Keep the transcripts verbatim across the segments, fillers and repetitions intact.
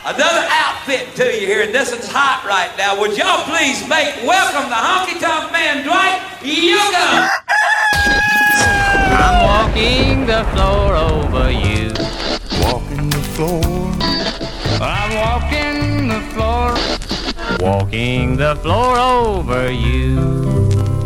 another outfit to you here, and this is hot right now. Would y'all please make welcome the Honky Tonk Man, Dwight Yoakam. I'm walking the floor over you. Walking the floor. I'm walking the floor. Walking the floor over you.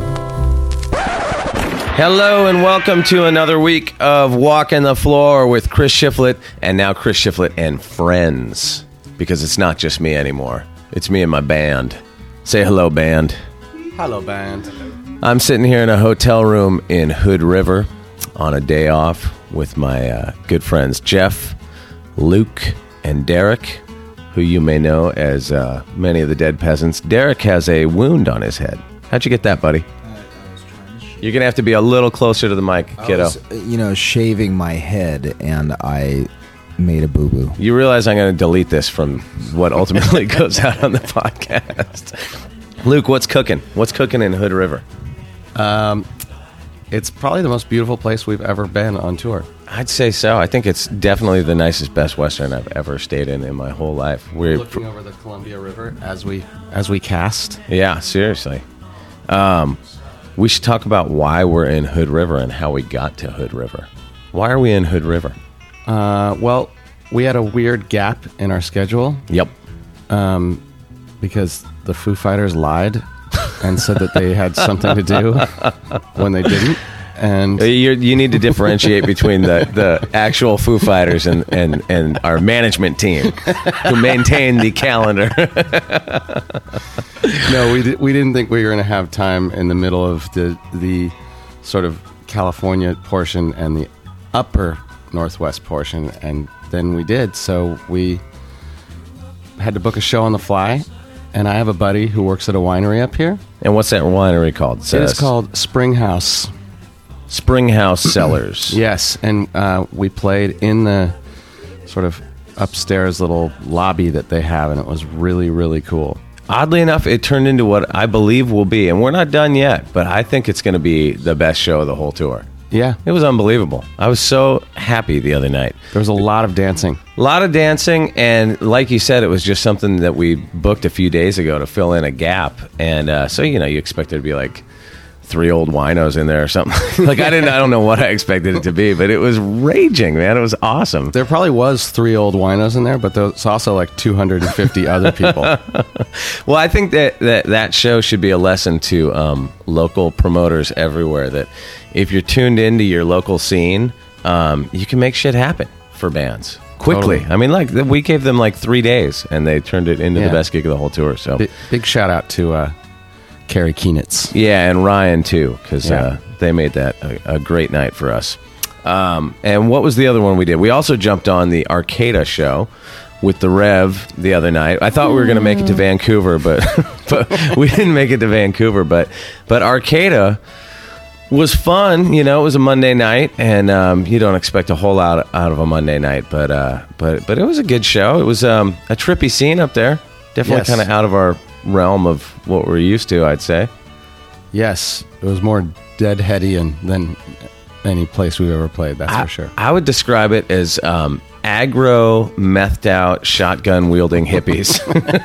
Hello and welcome to another week of Walking the Floor with Chris Shiflett, and now Chris Shiflett and friends, because it's not just me anymore. It's me and my band. Say hello, band. Hello, band. I'm sitting here in a hotel room in Hood River on a day off with my uh, good friends Jeff, Luke, and Derek, who you may know as uh, many of the Dead Peasants. Derek has a wound on his head. How'd you get that, buddy? You're going to have to be a little closer to the mic, kiddo. I was, you know, shaving my head, and I made a boo-boo. You realize I'm going to delete this from what ultimately goes out on the podcast. Luke, what's cooking? What's cooking in Hood River? Um, it's probably the most beautiful place we've ever been on tour. I'd say so. I think it's definitely the nicest Best Western I've ever stayed in in my whole life. We're looking over the Columbia River as we as we cast. Yeah, seriously. Um... We should talk about why we're in Hood River and how we got to Hood River. Why are we in Hood River? Uh, well, we had a weird gap in our schedule. Yep. Um, because the Foo Fighters lied and said that they had something to do when they didn't. And You're, you need to differentiate between the, the actual Foo Fighters and, and, and our management team who maintain the calendar. No, we di- we didn't think we were going to have time in the middle of the the sort of California portion and the upper Northwest portion, and then we did. So we had to book a show on the fly, and I have a buddy who works at a winery up here. And what's that winery called? It is called Spring House. Spring House Cellars. Yes, and uh, we played in the sort of upstairs little lobby that they have, and it was really, really cool. Oddly enough, it turned into what I believe will be, and we're not done yet, but I think it's going to be the best show of the whole tour. Yeah. It was unbelievable. I was so happy the other night. There was a lot of dancing. A lot of dancing, and like you said, it was just something that we booked a few days ago to fill in a gap. And uh, so, you know, you expect there to be like three old winos in there or something. Like, I didn't, I don't know what I expected it to be, but it was raging, man. It was awesome. There probably was three old winos in there, but there's also like two hundred fifty other people. Well, I think that, that that show should be a lesson to um, local promoters everywhere that if you're tuned into your local scene, um, you can make shit happen for bands quickly. Totally. I mean, like, we gave them like three days and they turned it into Yeah. the best gig of the whole tour. So Big, big shout out to uh, Carrie Keenitz. yeah, and Ryan too, because Yeah. uh, they made that a, a great night for us. Um, and what was the other one we did? We also jumped on the Arcada show with the Rev the other night. I thought we were going to make it to Vancouver, but but we didn't make it to Vancouver. But but Arcada was fun. You know, it was a Monday night, and um, you don't expect a whole lot out of a Monday night, but uh, but but it was a good show. It was um, a trippy scene up there. Definitely Yes. kind of out of our realm of what we're used to, I'd say. Yes, it was more deadheady than any place we've ever played, that's I, for sure. I would describe it as um, aggro, methed out, shotgun wielding hippies.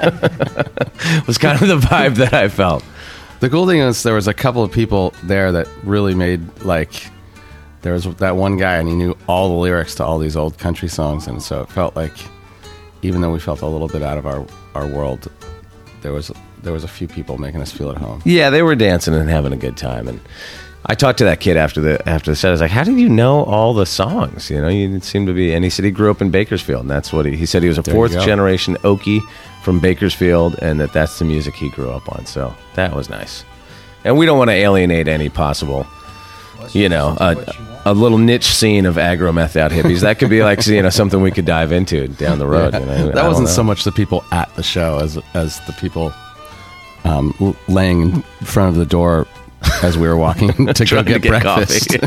Was kind of the vibe that I felt. The cool thing is there was a couple of people there that really made, like, there was that one guy and he knew all the lyrics to all these old country songs, and so it felt like, even though we felt a little bit out of our, our world, there was there was a few people making us feel at home. Yeah, they were dancing and having a good time. And I talked to that kid after the after the set. I was like, "How did you know all the songs? You know, you didn't seem to be." And he said he grew up in Bakersfield, and that's what he, he said. He was a There you fourth go. generation Okie from Bakersfield, and that that's the music he grew up on. So that was nice. And we don't want to alienate any possible, you know, a, a little niche scene of aggro meth out hippies. That could be like, you know, something we could dive into down the road. Yeah. You know? I That don't wasn't know. so much the people at the show as as the people um, l- laying in front of the door as we were walking to go Trying to get, get breakfast.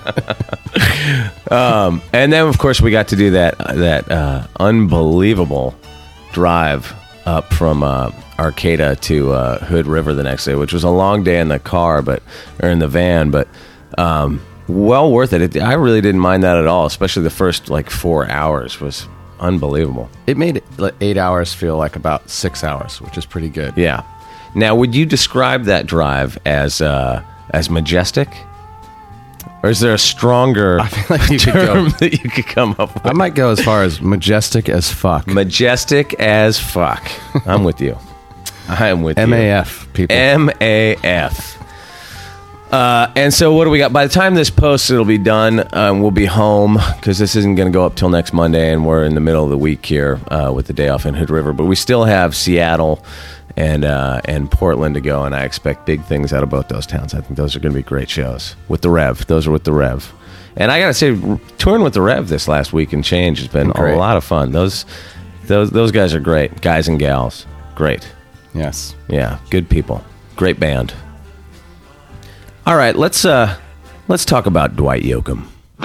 coffee. um, and then, of course, we got to do that that uh, unbelievable drive up from uh, Arcata to uh, Hood River the next day, which was a long day in the car, but or in the van, but um, well worth it. it. I really didn't mind that at all, especially the first like four hours was unbelievable. It made it, like, eight hours feel like about six hours, which is pretty good. Yeah. Now, would you describe that drive as uh, as majestic? Or is there a stronger I feel like you could term go- that you could come up with? I might go as far as majestic as fuck. Majestic as fuck. I'm with you. I am with M you. A F, people. M A F. Uh, and so what do we got? By the time this posts, it'll be done. Um, we'll be home because this isn't going to go up till next Monday, and we're in the middle of the week here uh, with the day off in Hood River. But we still have Seattle and uh, and Portland to go, and I expect big things out of both those towns. I think those are going to be great shows with the Rev. Those are with the Rev. And I got to say, touring with the Rev this last week and change has been Great. a lot of fun. Those those those guys are great, guys and gals. Great. Yes. Yeah, good people. Great band. All right, let's uh let's talk about Dwight Yoakam.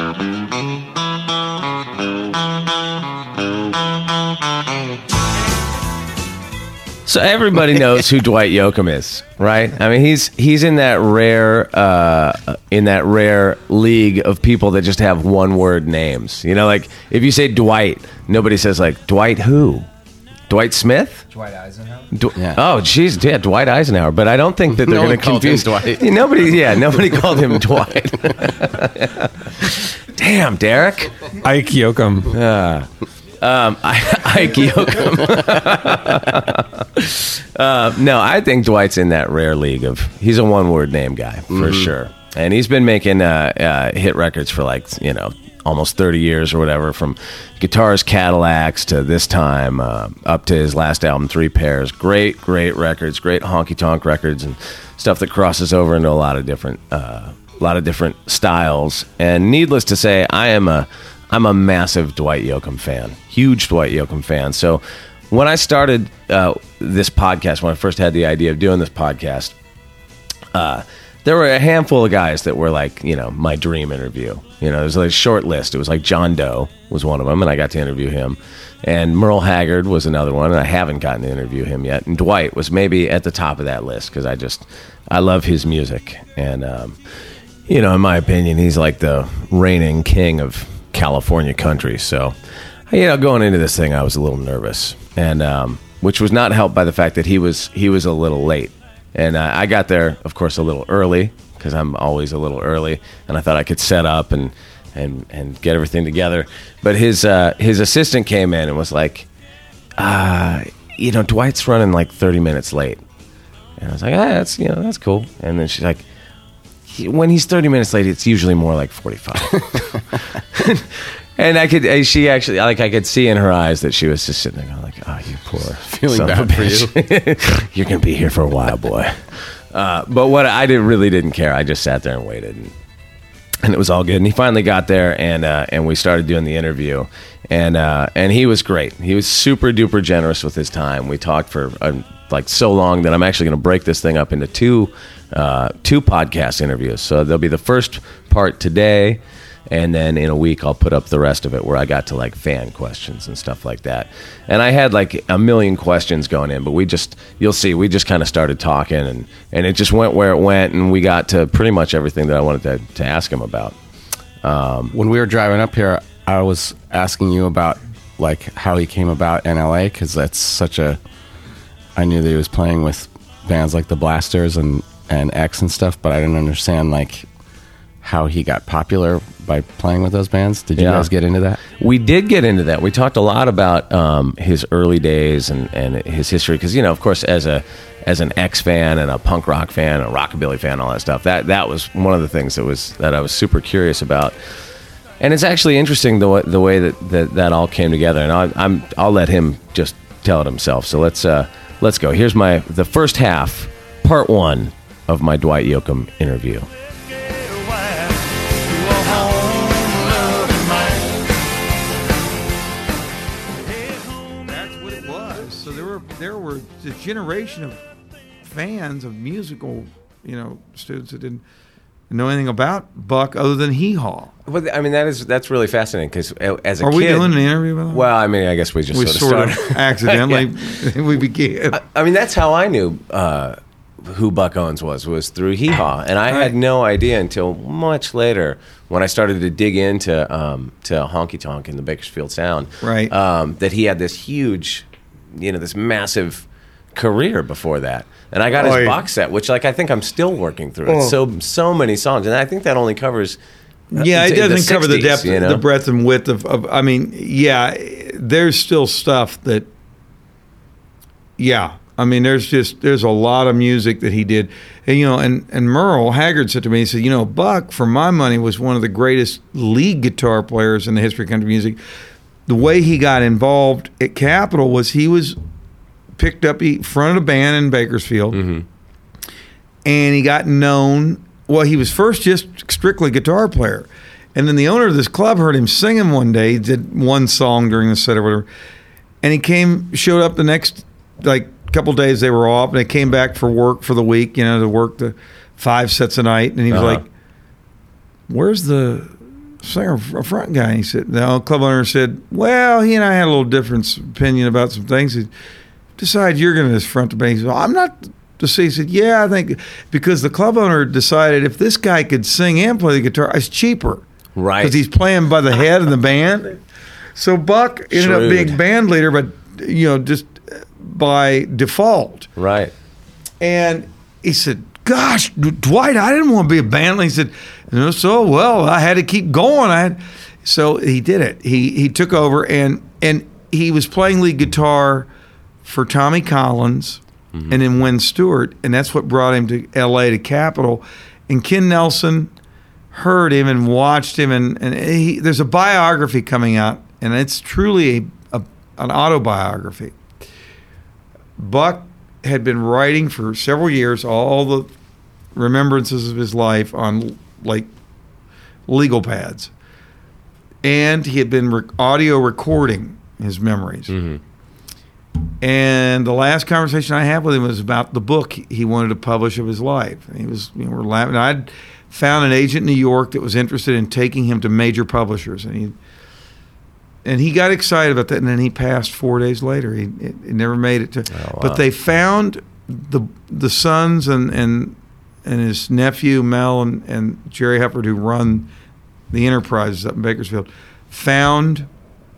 So everybody knows who Dwight Yoakam is, right? I mean, he's he's in that rare uh, in that rare league of people that just have one word names. You know, like if you say Dwight, nobody says like Dwight who? Dwight Smith? Dwight Eisenhower. Dw- Yeah. Oh, jeez, yeah, Dwight Eisenhower. But I don't think that they're No going one to called him confuse Dwight. Nobody, yeah, nobody called him Dwight. Damn, Derek. Ike Yoakam. Um, I, Ike Yoakam. uh, no, I think Dwight's in that rare league of he's a one-word name guy for sure, and he's been making uh, uh, hit records for like you know almost thirty years or whatever, from Guitars Cadillacs to this time uh, up to his last album, Three Pairs. Great, great records, great honky-tonk records, and stuff that crosses over into a lot of different, uh, a lot of different styles. And needless to say, I am a I'm a massive Dwight Yoakam fan, huge Dwight Yoakam fan. So when I started uh, this podcast, when I first had the idea of doing this podcast, uh, there were a handful of guys that were like, you know, my dream interview. You know, there's like a short list. It was like John Doe was one of them, and I got to interview him. And Merle Haggard was another one, and I haven't gotten to interview him yet. And Dwight was maybe at the top of that list because I just, I love his music. And, um, you know, in my opinion, he's like the reigning king of California country. So, you know, going into this thing, I was a little nervous, and um, which was not helped by the fact that he was he was a little late, and uh, I got there, of course, a little early because I'm always a little early, and I thought I could set up and and and get everything together. But his uh, his assistant came in and was like, uh, you know, Dwight's running like thirty minutes late, and I was like, ah, that's you know that's cool. And then she's like, when he's thirty minutes late, it's usually more like forty-five. And I could, she actually, like, I could see in her eyes that she was just sitting there going like, oh, you poor Feeling son of a bad for bitch. You're going to be here for a while, boy. Uh, but what I did, really didn't care. I just sat there and waited, and, and it was all good. And he finally got there, and uh, and we started doing the interview. And uh, and he was great. He was super duper generous with his time. We talked for uh, like so long that I'm actually going to break this thing up into two uh, two podcast interviews. So there'll be the first part today, and then in a week I'll put up the rest of it where I got to like fan questions and stuff like that. And I had like a million questions going in, but we just, you'll see, we just kind of started talking, and, and it just went where it went, and we got to pretty much everything that I wanted to, to ask him about. When we were driving up here, I was asking you about like how he came about in L A, because that's such a. I knew that he was playing with bands like the Blasters and and X and stuff, but I didn't understand like how he got popular by playing with those bands. Did you Yeah. guys get into that? We did get into that. We talked a lot about um, his early days and, and his history, because, you know, of course, as a as an X fan and a punk rock fan, a rockabilly fan, all that stuff, that that was one of the things that was that I was super curious about. And it's actually interesting the way, the way that, that that all came together. And I, I'm I'll let him just tell it himself. So let's uh, let's go. Here's my the first half, part one of my Dwight Yoakam interview. That's what it was. So there were there were a generation of fans of musical, you know, students that didn't know anything about Buck other than Hee Haw. Well, I mean, that is that's really fascinating, because as a Are kid, we doing an interview with them? well, I mean, I guess we just we sort of sort of started. accidentally we began. I mean, that's how I knew uh, who Buck Owens was was through Hee Haw, and I Right. had no idea until much later when I started to dig into um, to Honky Tonk and the Bakersfield Sound. Right. Um, that he had this huge, you know, this massive career before that, and I got his Oh, yeah. box set, which like I think I'm still working through. It's Oh. so so many songs, and I think that only covers. uh, Yeah, it the- the doesn't cover the sixties, depth, you know? the breadth and width of, of. I mean, yeah, there's still stuff that. Yeah, I mean, there's just there's a lot of music that he did, and you know, and and Merle Haggard said to me, he said, you know, Buck, for my money, was one of the greatest lead guitar players in the history of country music. The way he got involved at Capitol was he was picked up, he fronted a band in Bakersfield, Mm-hmm. and he got known. Well, he was first just strictly guitar player, and then the owner of this club heard him singing one day. He did one song during the set or whatever, and he came, showed up the next like couple days. They were off, and they came back for work for the week. You know, to work the five sets a night, and he was Uh-huh. like, "Where's the singer front guy?" And he said, "The club owner said, well, he and I had a little different opinion about some things. He decided you're going to front the band." He said, well, I'm not. To see, he said, yeah, I think because the club owner decided if this guy could sing and play the guitar, it's cheaper. Right. Because he's playing by the head of the band. So Buck ended up Shrewd. being band leader, but, you know, just by default. Right. And he said, gosh, Dwight, I didn't want to be a band leader. He said, no, so, well, I had to keep going. I had, so he did it. He he took over, and and he was playing lead guitar for Tommy Collins and then Wynn Stewart, and that's what brought him to L A to Capitol. And Ken Nelson heard him and watched him, and, and he, there's a biography coming out, and it's truly a, a, an autobiography. Buck had been writing for several years all the remembrances of his life on like legal pads, and he had been rec- audio recording his memories. Mm-hmm. And the last conversation I had with him was about the book he wanted to publish of his life. And he was, you know, we're laughing. I'd found an agent in New York that was interested in taking him to major publishers, and he and he got excited about that. And then he passed four days later. He, it, it never made it to. Oh, wow. But they found the the sons and and and his nephew Mel and, and Jerry Hufford, who run the enterprises up in Bakersfield, found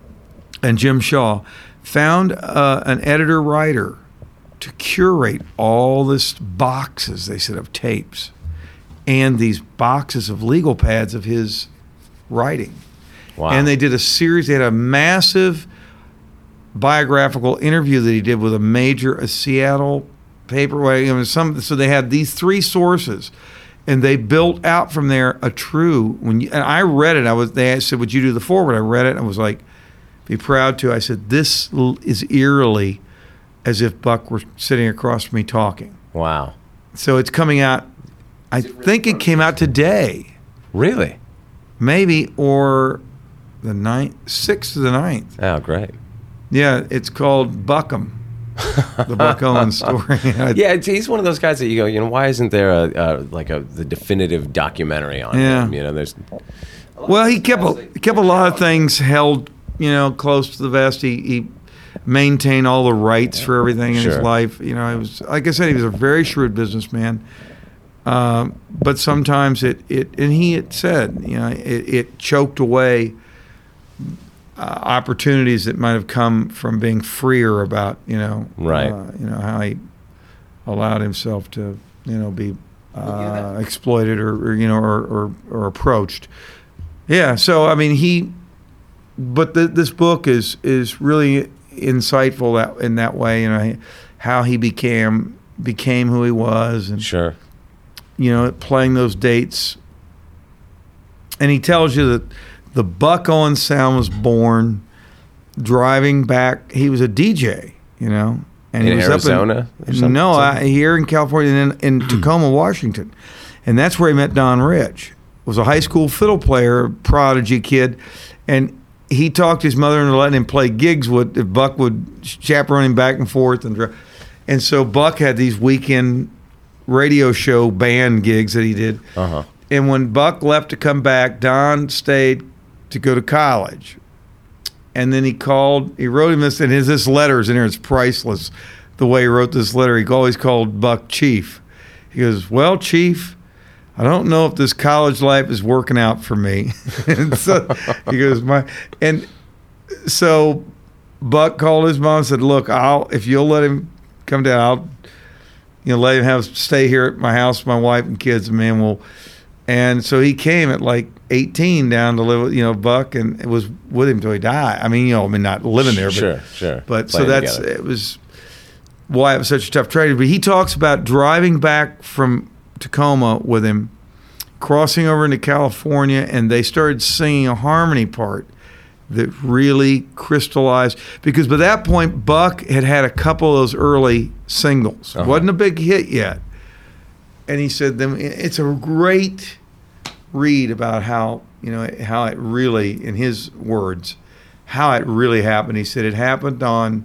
and Jim Shaw. Found uh, an editor-writer to curate all this boxes, they said, of tapes and these boxes of legal pads of his writing. Wow. And they did a series. They had a massive biographical interview that he did with a major a Seattle paper. You know, some, so they had these three sources, and they built out from there a true. When you, and I read it, I was. They said, "Would you do the forward?" I read it, and I was like, be proud to. I said, this l- is eerily as if Buck were sitting across from me talking. Wow. So it's coming out, I think it came out today, Really? maybe, or the ninth, sixth to the ninth. Oh, great. Yeah, it's called Buckham, the Buck Owens story. I- Yeah, it's, he's one of those guys that you go, you know, why isn't there a, a like a the definitive documentary on Yeah. him? You know, there's Well, he kept a, he kept a lot of things held, you know, close to the vest. He, he maintained all the rights for everything in his Sure. life. You know, he was, like I said, he was a very shrewd businessman. Um, but sometimes it, it, and he had said, you know, it, it choked away uh, opportunities that might have come from being freer about, you know, Right. uh, you know, how he allowed himself to, you know, be uh, exploited or, or you know, or, or, or approached. Yeah. So, I mean, he, but the, this book is, is really insightful that, in that way, you know, how he became, became who he was, and, sure. you know, playing those dates. And he tells you that the Buck Owens sound was born driving back. He was a D J, you know, and In he was Arizona up or in, something- no, something? I, here in California, and in, in Tacoma, Washington, and that's where he met Don Rich. Was a high school fiddle player, prodigy kid, and he talked his mother into letting him play gigs with if Buck would chaperone him back and forth, and dr- and so Buck had these weekend radio show band gigs that he did. Uh-huh. And when Buck left to come back, Don stayed to go to college. And then he called, he wrote him this, and his this letter's in here, it's priceless. The way he wrote this letter, he always called Buck Chief. He goes, well, Chief, I don't know if this college life is working out for me. And so he goes, my, and so Buck called his mom and said, look, I'll, if you'll let him come down, I'll, you know, let him have, stay here at my house with my wife and kids, and man, we'll, and so he came at like eighteen down to live with, you know, Buck, and it was with him till he died. I mean, you know, I mean, not living there, but, Sure, sure. but so Playing that's, together. it was why it was such a tough trade. But he talks about driving back from Tacoma with him, crossing over into California, and they started singing a harmony part that really crystallized, because by that point Buck had had a couple of those early singles. Uh-huh. Wasn't a big hit yet, and he said them it's a great read about how, you know, how it really, in his words, how it really happened. He said it happened on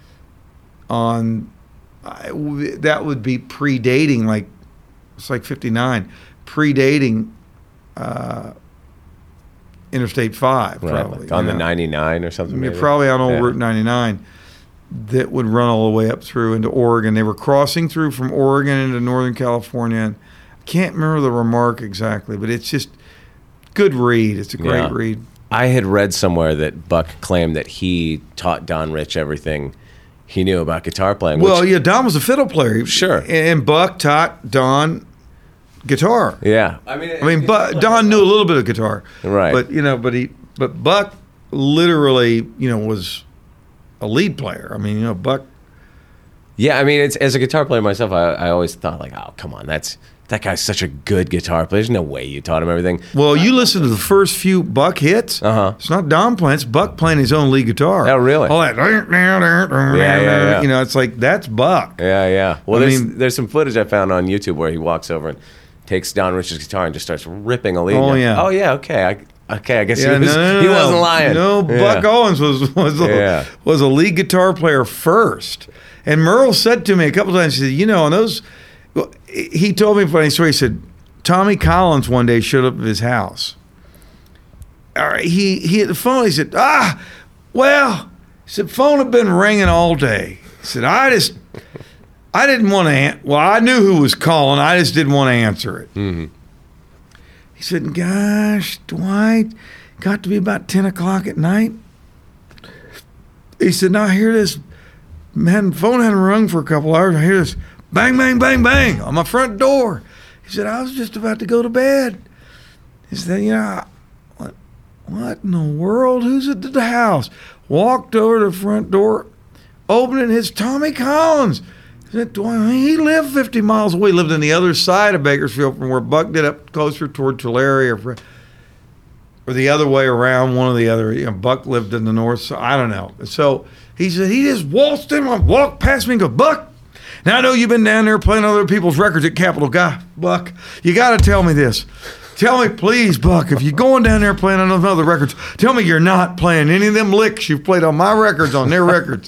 on I- that would be predating, like it's like fifty-nine, predating uh, Interstate five, Right, probably. like on you the know. ninety-nine or something. You're maybe? probably on old Yeah. Route ninety-nine that would run all the way up through into Oregon. They were crossing through from Oregon into Northern California. And I can't remember the remark exactly, but it's just good read. It's a great Yeah. read. I had read somewhere that Buck claimed that he taught Don Rich everything he knew about guitar playing. Well, which, yeah, Don was a fiddle player. Sure. And Buck taught Don guitar. yeah. I mean, I mean, but Don knew a little bit of guitar, Right. But you know, but he, but Buck literally, you know, was a lead player. I mean, you know, Buck. Yeah, I mean, it's as a guitar player myself, I, I always thought like, oh, come on, that's that guy's such a good guitar player. There's no way you taught him everything. Well, you listen to the first few Buck hits. Uh-huh. It's not Don playing; it's Buck playing his own lead guitar. Oh, really? All that, yeah, yeah, yeah. You know, it's like that's Buck. Yeah, yeah. Well, I there's mean- there's some footage I found on YouTube where he walks over and takes Don Rich's guitar and just starts ripping a lead. Oh, And you're, yeah. Oh yeah, okay, I, okay. I guess Yeah, he was no, no, no, he no. wasn't lying. No, Yeah. Buck Owens was was a, Yeah. was a lead guitar player first. And Merle said to me a couple times, he said, you know, on those, well, he told me a funny story. He said, Tommy Collins one day showed up at his house. All right, he, he hit the phone. He said, ah, well, he said, phone had been ringing all day. He said, I just, I didn't want to, an- well, I knew who was calling. I just didn't want to answer it. Mm-hmm. He said, gosh, Dwight, got to be about ten o'clock at night. He said, now I hear this, man, phone hadn't rung for a couple hours. I hear this bang, bang, bang, bang on my front door. He said, I was just about to go to bed. He said, you know, what, what in the world? Who's at the house? Walked over to the front door, opened it, it's Tommy Collins. He said, "Dwight, he lived fifty miles away. He lived on the other side of Bakersfield from where Buck did, up closer toward Tulare, or, or the other way around, one or the other. You know, Buck lived in the north, so I don't know. So he said, he just waltzed in, walked past me and goes, Buck, now I know you've been down there playing other people's records at Capitol. Guy, Buck, you got to tell me this. Tell me, please, Buck, if you're going down there playing on those other records, tell me you're not playing any of them licks you've played on my records on their records.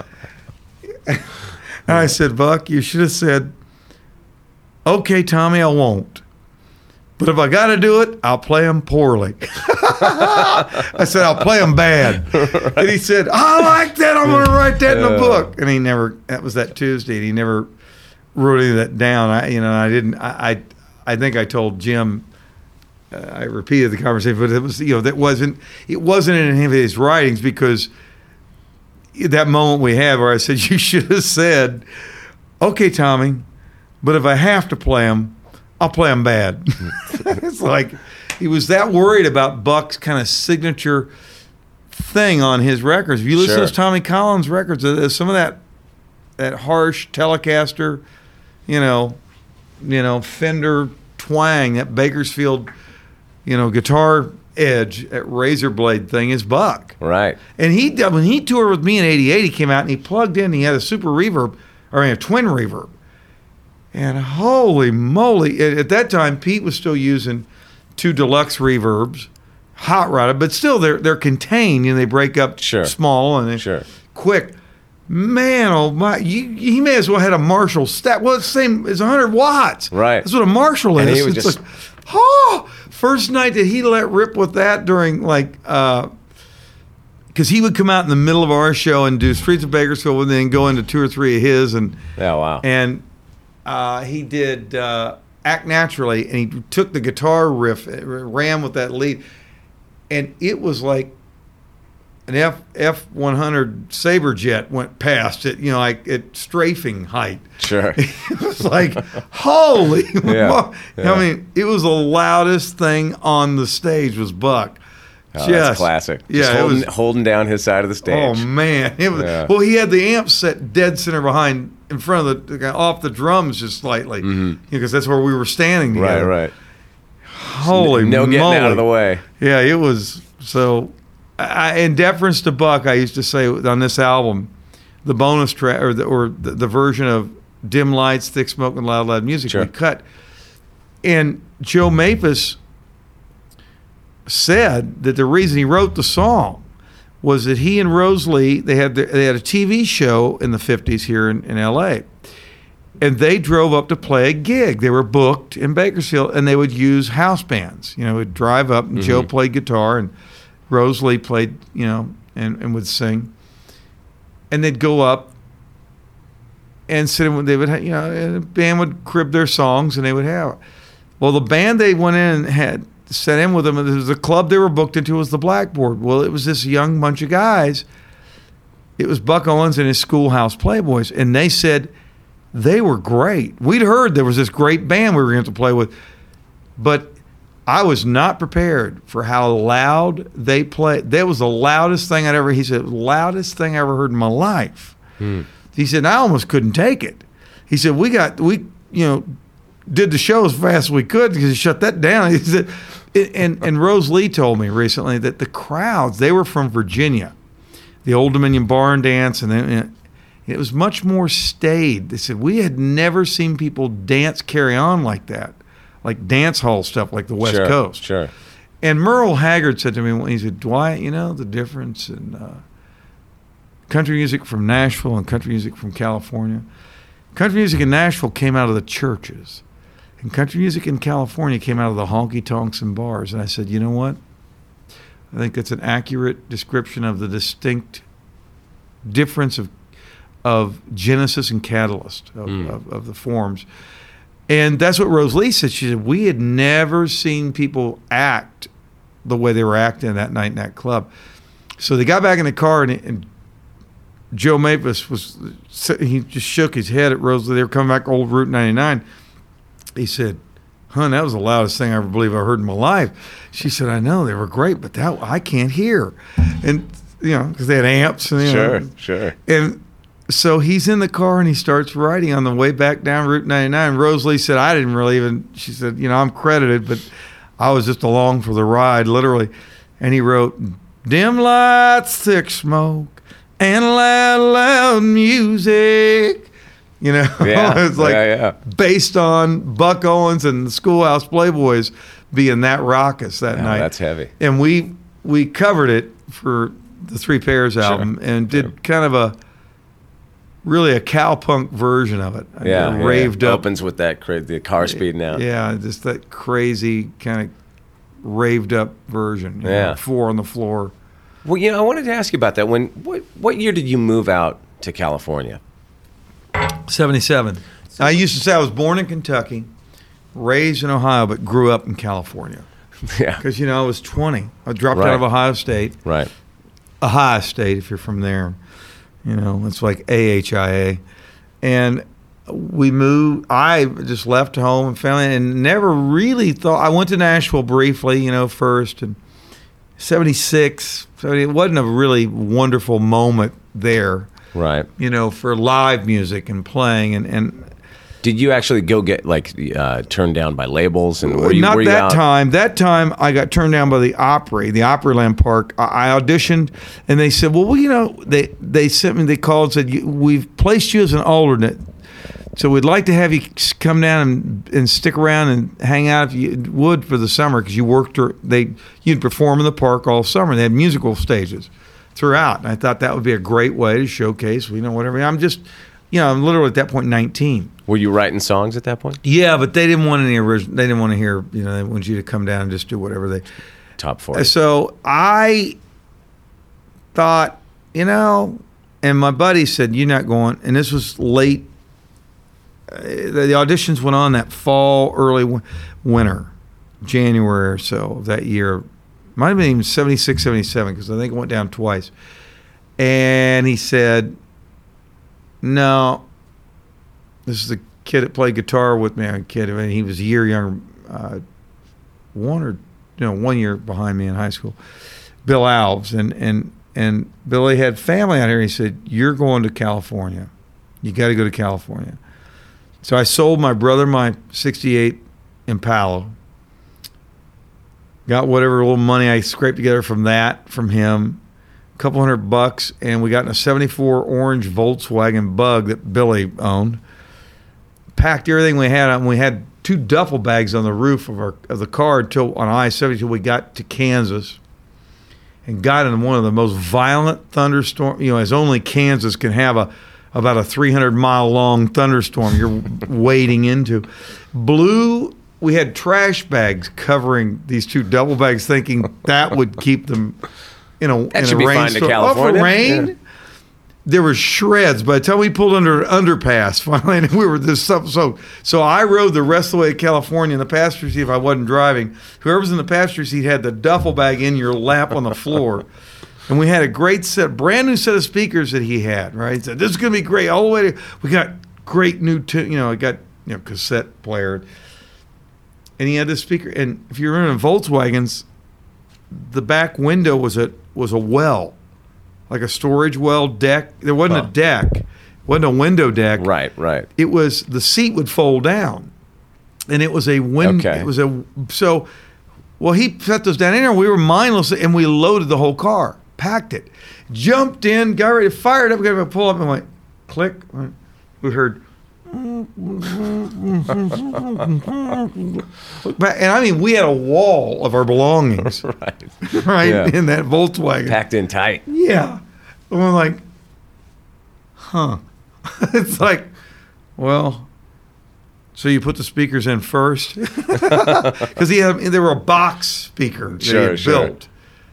And I said, Buck, you should have said, okay, Tommy, I won't. But if I got to do it, I'll play them poorly. I said, I'll play them bad. And he said, I like that. I'm going to write that in a book. And he never, that was that Tuesday, and he never wrote any of that down. I, you know, I didn't, I, I, I think I told Jim, uh, I repeated the conversation, but it was, you know, that wasn't, it wasn't in any of his writings, because that moment we had where I said, you should have said, okay, Tommy, but if I have to play them, I'll play them bad. It's like he was that worried about Buck's kind of signature thing on his records. If you listen Sure. to those Tommy Collins records, there's some of that that harsh Telecaster, you know, you know, Fender twang, that Bakersfield, you know, guitar edge, that razor blade thing is Buck. Right. And he when he toured with me in eighty-eight, he came out and he plugged in. He had a super reverb, or I mean, a twin reverb. And holy moly! At, at that time, Pete was still using two deluxe reverbs, hot rodded, but still they're they're contained. You know, they break up Sure. small and then Sure. quick. Man, oh my! You, he may as well had a Marshall stat. Well, it's the same. It's one hundred watts. Right. That's what a Marshall And is. he would It's just- like, oh, first night that he let rip with that during like. Uh, because he would come out in the middle of our show and do Streets of Bakersfield and then go into two or three of his. And Oh wow. and uh, he did uh, Act Naturally, and he took the guitar riff, ran with that lead, and it was like an F F one hundred Sabre jet went past it, you know, like at strafing height. Sure. It was like, holy, Yeah, yeah. I mean, it was the loudest thing on the stage was Buck. Oh, Just- that's classic. Yeah, Just it holding, was- holding down his side of the Oh stage. man! It was, Yeah. Well, he had the amp set dead center behind, in front of the off the drums just slightly, because that's where we were standing Mm-hmm. Right, together. right. Holy No getting moly. out of the way. Yeah, it was so. I, in deference to Buck, I used to say on this album, the bonus track or the, or the, the version of "Dim Lights, Thick Smoke, and Loud, Loud Music" Sure. we cut, and Joe Mapus said that the reason he wrote the song was that he and Rose Lee they had the, they had a T V show in the fifties here in, in L A, and they drove up to play a gig. They were booked in Bakersfield, and they would use house bands. You know, would drive up, and Joe played guitar, and Rose Lee played, you know, and, and would sing. And they'd go up and sit in. They would, ha- you know, and the band would crib their songs, and they would have it. Well, the band they went in and had sat in with them. And the club they were booked into was the Blackboard. Well, it was this young bunch of guys. It was Buck Owens and his Schoolhouse Playboys, and they said they were great. We'd heard there was this great band we were going to play with, but I was not prepared for how loud they played. That was the loudest thing I'd ever. He said, loudest thing I ever heard in my life. Hmm. He said, I almost couldn't take it. He said, we got we you know did the show as fast as we could because he shut that down. He said, and and Rose Lee told me recently that the crowds, they were from Virginia, the Old Dominion Barn Dance, and then it was much more staid. They said we had never seen people dance carry on like that. Like dance hall stuff like the West Sure, Coast. Sure. And Merle Haggard said to me, he said, Dwight, you know the difference in uh, country music from Nashville and country music from California? Country music in Nashville came out of the churches. And country music in California came out of the honky-tonks and bars. And I said, you know what? I think that's an accurate description of the distinct difference of of Genesis and Catalyst, of, Mm. of, of the forms. And that's what Rose Lee said. She said, we had never seen people act the way they were acting that night in that club. So they got back in the car, and, and Joe Mapus was, he just shook his head at Rose Lee. They were coming back old Route ninety-nine. He said, hon, that was the loudest thing I ever believe I heard in my life. She said, I know, they were great, but that I can't hear. And, you know, because they had amps. And, you Sure, know, sure. and so he's in the car and he starts writing on the way back down Route ninety-nine. Rose Lee said, I didn't really even, she said, you know, I'm credited, but I was just along for the ride, literally. And he wrote, dim lights, thick smoke, and loud, loud music. You know, Yeah, it's like yeah, yeah. based on Buck Owens and the Schoolhouse Playboys being that raucous that Oh, night. that's heavy. And we we covered it for the Three Pairs album and did sure. kind of a really a cowpunk version of it. I Yeah. got yeah. raved up. Opens with that cra- the car speed now. Yeah, just that crazy kind of raved up version. you Yeah. know, four on the floor. Well, you know, I wanted to ask you about that. When what what year did you move out to California? seventy-seven. I used to say I was born in Kentucky, raised in Ohio, but grew up in California. Yeah. Because, you know, I was twenty. I dropped Right. out of Ohio State. Right. Ohio State, if you're from there. You know, it's like A H I A. And we moved, I just left home and family and never really thought, I went to Nashville briefly, you know, first. And seventy-six, seventy, it wasn't a really wonderful moment there, Right. you know, for live music and playing. And, and Did you actually go get like uh, turned down by labels and were you, not were you that out? time. That time I got turned down by the Opry, the Opryland Park. I, I auditioned, and they said, "Well, well, you know," they they sent me. They called and said, "You- "We've placed you as an alternate, so we'd like to have you come down and, and stick around and hang out if you would for the summer because you worked or they you'd perform in the park all summer. They had musical stages throughout, and I thought that would be a great way to showcase. You know, whatever. I'm just, you know, I'm literally at that point nineteen." Were you writing songs at that point? Yeah, but they didn't want any original. They didn't want to hear. You know, they want you to come down and just do whatever they. Top forty. So I thought, you know, and my buddy said, "You're not going." And this was late the, the auditions went on that fall, early w- winter, January or so of that year. Might have been even seventy-six, seventy-seven, because I think it went down twice. And he said, no, this is the kid that played guitar with me. A kid, I mean, he was a year younger, uh, one or, you know, one year behind me in high school, Bill Alves. And, and, and Billy had family out here. He said, you're going to California. You got to go to California. So I sold my brother my sixty-eight Impala. Got whatever little money I scraped together from that, from him, a couple hundred bucks, and we got in a seventy-four orange Volkswagen Bug that Billy owned. Packed everything we had on. We had two duffel bags on the roof of our of the car until on I seventy till we got to Kansas, and got in one of the most violent thunderstorms, you know, as only Kansas can have a about a three hundred mile long thunderstorm you're wading into. Blew. We had trash bags covering these two double bags, thinking that would keep them in a, That in should a be fine to rainstorm. California. Oh, for rain, Yeah. there were shreds. By the time we pulled under an underpass, finally, and we were this stuff. So, so I rode the rest of the way to California in the passenger seat if I wasn't driving. Whoever's in the passenger seat had the duffel bag in your lap on the floor. And we had a great set, brand new set of speakers that he had, right? He said, this is going to be great. All the way to, we got great new, tu- you know, I got, you know, cassette player. And he had this speaker, and if you remember in Volkswagens, the back window was a was a well, like a storage well deck. There wasn't Huh. a deck, it wasn't a window deck. Right, right. It was the seat would fold down, and it was a wind. Okay. It was a so. Well, he set those down in there. We were mindless, and we loaded the whole car, packed it, jumped in, got ready to fire it up, got ready to pull up, and went click. We heard. Look back, and I mean, we had a wall of our belongings, Right. right, Yeah. in that Volkswagen. Packed in tight. Yeah, and we're like, huh? It's like, well, so you put the speakers in first because he had they were a box speaker that Sure, he had sure. built.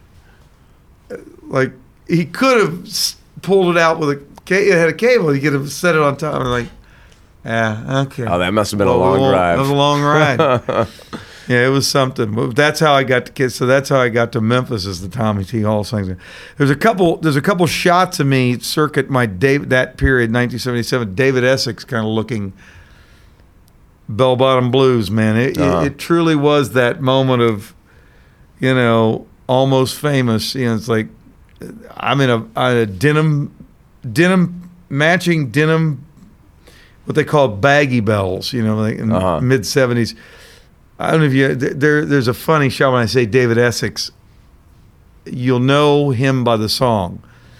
Like he could have s- pulled it out with a ca- it had a cable. He could have set it on top. And like. Yeah, okay. Oh, that must have been a Well, long well, drive. That was a long ride. Yeah, it was something. That's how I got to kids. So that's how I got to Memphis, as the Tommy T. Hall sings. There's a couple. There's a couple shots of me circuit my Dave, that period, nineteen seventy-seven. David Essex kind of looking bell bottom blues, man. It, Uh-huh. it, it truly was that moment of, you know, almost famous. You know, it's like I'm in a, a denim, denim matching denim. What they call baggy bells, you know, like in Uh-huh. mid seventies. I don't know if you there. There's a funny shot when I say David Essex. You'll know him by the song.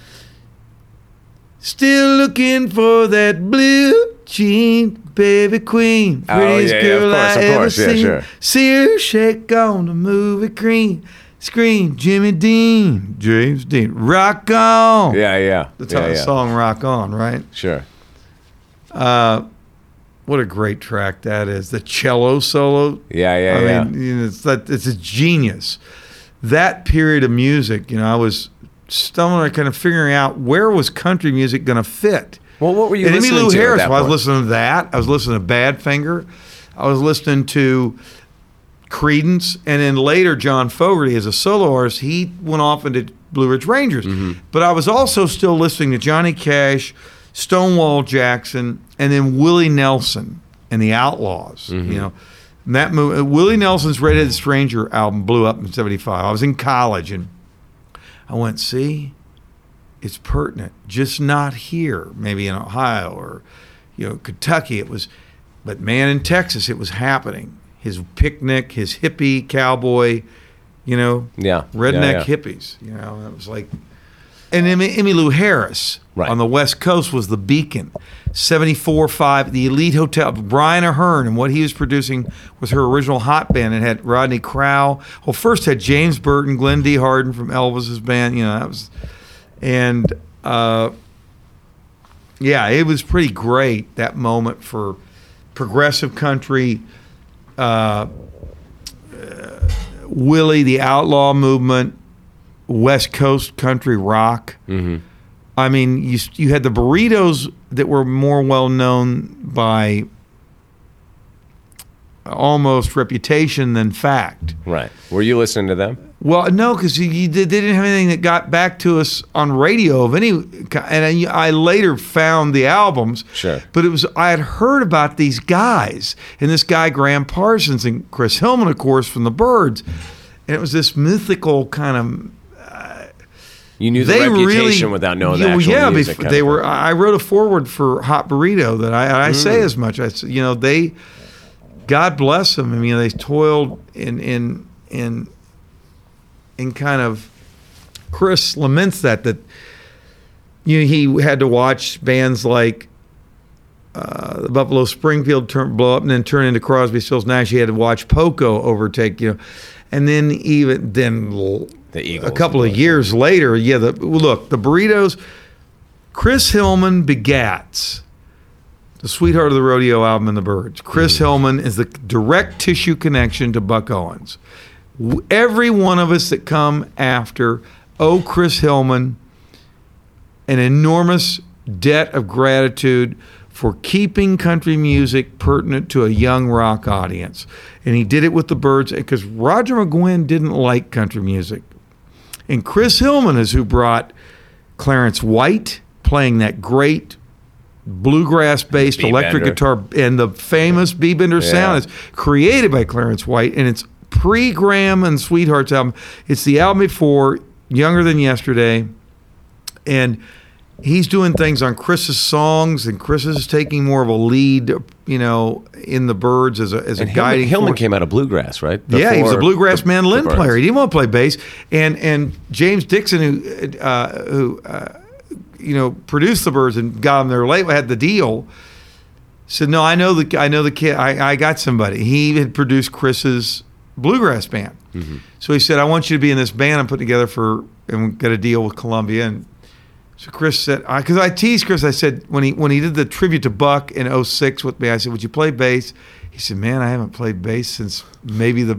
Still looking for that blue jean, baby queen, Oh, prettiest yeah, yeah, of girl course, I of ever course, yeah, seen. sure. See her shake on the movie screen, screen. Jimmy Dean, James Dean, rock on. Yeah, yeah. The yeah, t- yeah. song "Rock On," right? Sure. Uh, what a great track that is. The cello solo. Yeah, yeah, I yeah. mean, you know, it's that it's a genius. That period of music, you know, I was stumbling, kind of figuring out where was country music going to fit. Well, what were you and listening Emmylou to at Harris. that Well, I was point? listening to that. I was listening to Badfinger. I was listening to Creedence, and then later John Fogerty as a solo artist. He went off and did Blue Ridge Rangers. Mm-hmm. But I was also still listening to Johnny Cash, Stonewall Jackson, and then Willie Nelson and the Outlaws. Mm-hmm. You know, and that movie, Willie Nelson's Redheaded Stranger album blew up in seventy-five. I was in college, and I went, see, it's pertinent, just not here. Maybe in Ohio or, you know, Kentucky. It was, but man, in Texas, it was happening. His picnic, his hippie cowboy, you know, Yeah, redneck yeah, yeah. hippies. You know, it was like, and Emmy, Emmylou Harris Right. on the West Coast was the beacon. seventy-four five, the Elite Hotel. Brian Ahern and what he was producing was her original hot band. It had Rodney Crowell. Well, first had James Burton, Glenn D. Harden from Elvis's band. You know, that was, and uh, yeah, it was pretty great, that moment for progressive country. Uh, uh, Willie, the outlaw movement, West Coast country rock. Mm-hmm. I mean, you you had the Burritos that were more well known by almost reputation than fact. Right. Were you listening to them? Well, no, because they didn't have anything that got back to us on radio of any kind. And I, I later found the albums. Sure. But it was I had heard about these guys, and this guy Graham Parsons and Chris Hillman, of course, from the Byrds, and it was this mythical kind of. You knew the They reputation really, without knowing the you know, actual yeah, music. bef- kind they of were. thing. I wrote a foreword for Hot Burrito that I, I say as much. I, s- you know, they, God bless them. I mean, they toiled in in in in kind of. Chris laments that that you know, he had to watch bands like uh, the Buffalo Springfield turn blow up and then turn into Crosby, Stills, Nash. He had to watch Poco overtake. You know, and then even then. The Eagles. A couple of years later, yeah. The look, the Burritos. Chris Hillman begats the Sweetheart of the Rodeo album and the Byrds. Chris Hillman is the direct tissue connection to Buck Owens. W- Every one of us that come after owe Chris Hillman an enormous debt of gratitude for keeping country music pertinent to a young rock audience. And he did it with the Byrds because Roger McGuinn didn't like country music. And Chris Hillman is who brought Clarence White playing that great bluegrass-based B electric Bender. guitar, and the famous B-Bender Yeah. sound is created by Clarence White, and it's pre-Graham and Sweethearts album. It's the album before Younger Than Yesterday, and he's doing things on Chris's songs, and Chris is taking more of a lead, you know, in the Byrds as a as And a Hillman, guiding Hillman force. came out of bluegrass, right? Yeah, he was a Before bluegrass the- mandolin the Byrds. player. He didn't want to play bass. And and James Dixon, who uh, who uh, you know produced the Byrds and got them there late, had the deal. Said, no, I know the I know the kid. I, I got somebody. He had produced Chris's bluegrass band. Mm-hmm. So he said, I want you to be in this band I'm putting together for, and we got a deal with Columbia. And so Chris said, because I, I teased Chris, I said, when he when he did the tribute to Buck in oh six with me, I said, would you play bass? He said, man, I haven't played bass since maybe the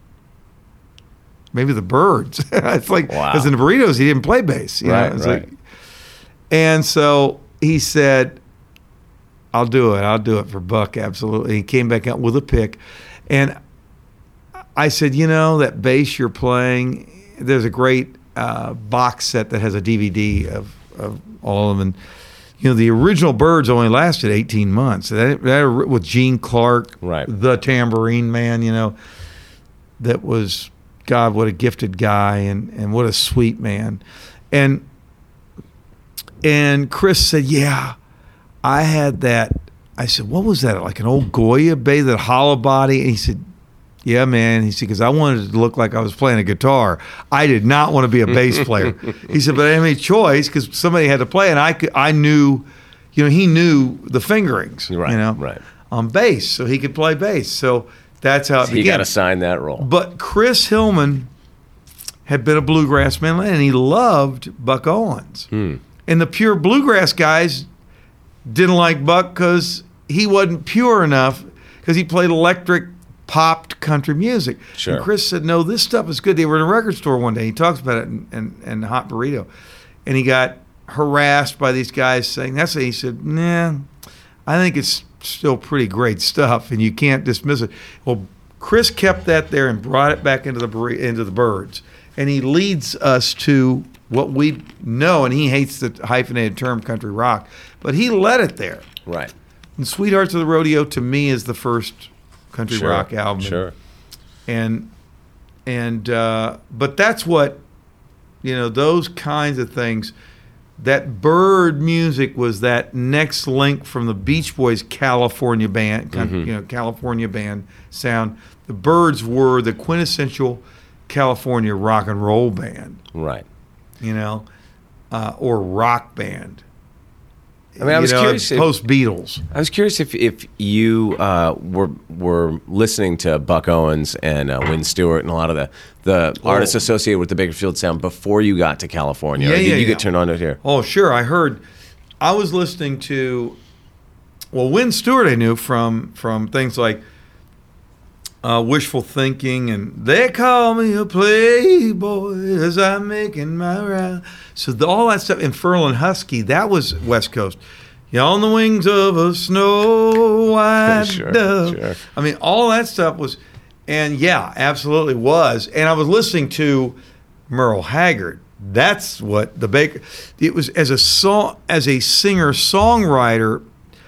maybe the Byrds. It's like, Wow. because in the Burritos, he didn't play bass. You Right, know? It's right. like, and so he said, I'll do it. I'll do it for Buck, absolutely. He came back out with a pick. And I said, you know, that bass you're playing, there's a great uh, box set that has a D V D of, of all of them. And, you know, the original Byrds only lasted eighteen months. That, that with Gene Clark, Right. the tambourine man, you know, that was, God, what a gifted guy and, and what a sweet man. And and Chris said, yeah, I had that. I said, what was that? Like an old Goya bass, that hollow body? And he said, yeah, man. He said, because I wanted it to look like I was playing a guitar. I did not want to be a bass player. He said, but I didn't have any choice because somebody had to play, and I could, I knew, you know, he knew the fingerings, Right, you know, right. on bass, so he could play bass. So that's how it So he got began. assigned that role. But Chris Hillman had been a bluegrass man, and he loved Buck Owens. Hmm. And the pure bluegrass guys didn't like Buck because he wasn't pure enough, because he played electric, popped country music. Sure. And Chris said, no, this stuff is good. They were in a record store one day. He talks about it in, in, in Hot Burrito. And he got harassed by these guys saying, that's it. He said, nah, I think it's still pretty great stuff, and you can't dismiss it. Well, Chris kept that there and brought it back into the Burri- into the Byrds. And he leads us to what we know, and he hates the hyphenated term country rock, but he led it there. Right. And Sweethearts of the Rodeo, to me, is the first country Sure. rock album. Sure. And and uh, but that's what, you know, those kinds of things. That Bird music was that next link from the Beach Boys California band, Mm-hmm. you know, California band sound. The Byrds were the quintessential California rock and roll band, Right. you know, uh, or rock band. I mean, I You was know, curious if- post Beatles. I was curious if if you uh, were were listening to Buck Owens and uh, Wynn Stewart and a lot of the the Oh. artists associated with the Bakersfield sound before you got to California. Yeah, or did yeah, you yeah. get turned on to it here? Oh, sure. I heard. I was listening to, well, Wynn Stewart I knew from from things like uh, Wishful Thinking, and they call me a playboy as I'm making my round. So the, all that stuff, and Furl and Husky, that was West Coast. You're on the wings of a snow white Sure, dove. sure. I mean, all that stuff was, and yeah, absolutely was. And I was listening to Merle Haggard. That's what the Baker. It was as a song, as a singer songwriter.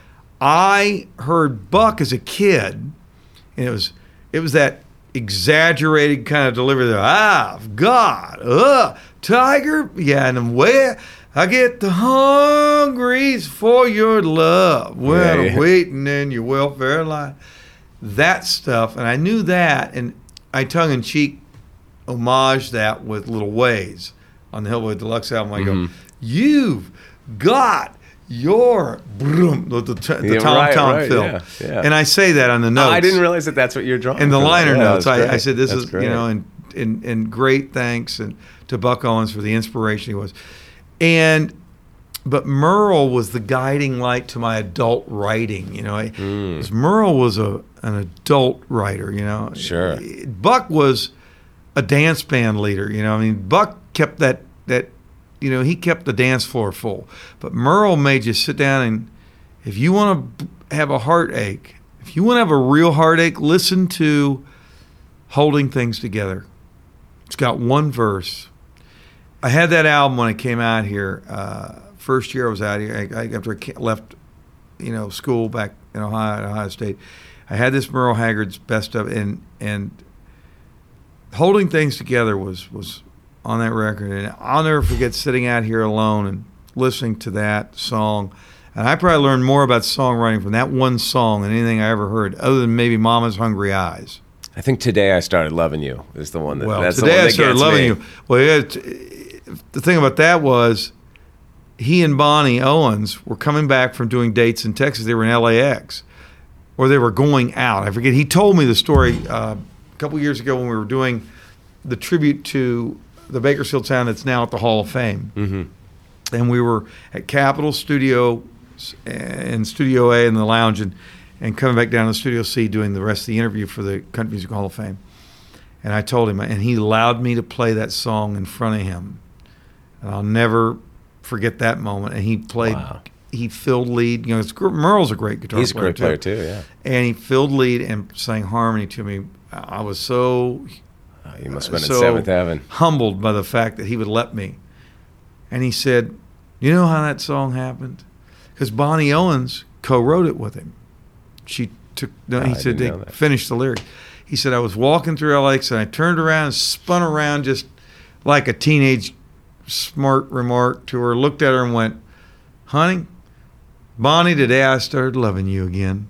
I heard Buck as a kid, and it was it was that exaggerated kind of delivery. That I've got a tiger, yeah, and I'm where I get the hungries for your love when Yeah, I'm yeah. waiting in your welfare line. That stuff, and I knew that, and I tongue in cheek homage that with Little Ways on the Hillbilly Deluxe album. I go, Mm-hmm. you've got your broom, the, the, the Yeah, tom right, tom right, fill, yeah, yeah. and I say that on the notes. I didn't realize that that's what you're drawing. in the from. liner Yeah, notes. that's I, I great. said this That's is great. you know, and, and and great thanks and to Buck Owens for the inspiration he was, and but Merle was the guiding light to my adult writing. You know, I, Hmm. 'cause Merle was a an adult writer. You know, Sure. Buck was a dance band leader. You know, I mean, Buck kept that that you know he kept the dance floor full, but Merle made you sit down and if you want to have a heartache, if you want to have a real heartache, listen to Holding Things Together. It's got one verse. I had that album when I came out here. Uh, first year I was out here, I, I, after I ca- left, you know, school back in Ohio, at Ohio State. I had this Merle Haggard's best of, and and Holding Things Together was was on that record, and I'll never forget sitting out here alone and listening to that song. And I probably learned more about songwriting from that one song than anything I ever heard, other than maybe Mama's Hungry Eyes. I think Today I Started Loving You is the one that. Well, that's the today one I that started gets loving me. you. Well, it, the thing about that was, he and Bonnie Owens were coming back from doing dates in Texas. They were in L A X, or they were going out. I forget. He told me the story uh, a couple years ago when we were doing the tribute to the Bakersfield sound that's now at the Hall of Fame, Mm-hmm. and we were at Capitol Studio and Studio A in the lounge, and, and coming back down to Studio C doing the rest of the interview for the Country Music Hall of Fame. And I told him, and he allowed me to play that song in front of him. And I'll never forget that moment. And he played, Wow. he filled lead. You know, it's, Merle's a great guitar He's a player, great player too. Yeah. And he filled lead and sang harmony to me. I was so Oh, you must have been so in Seventh Heaven. humbled by the fact that he would let me. And he said, you know how that song happened? Because Bonnie Owens co-wrote it with him. She took, no, Oh, he I said didn't they know that. finished the lyrics. He said, I was walking through L A X and I turned around and spun around just like a teenage smart remark to her, looked at her and went, honey, Bonnie, today I started loving you again.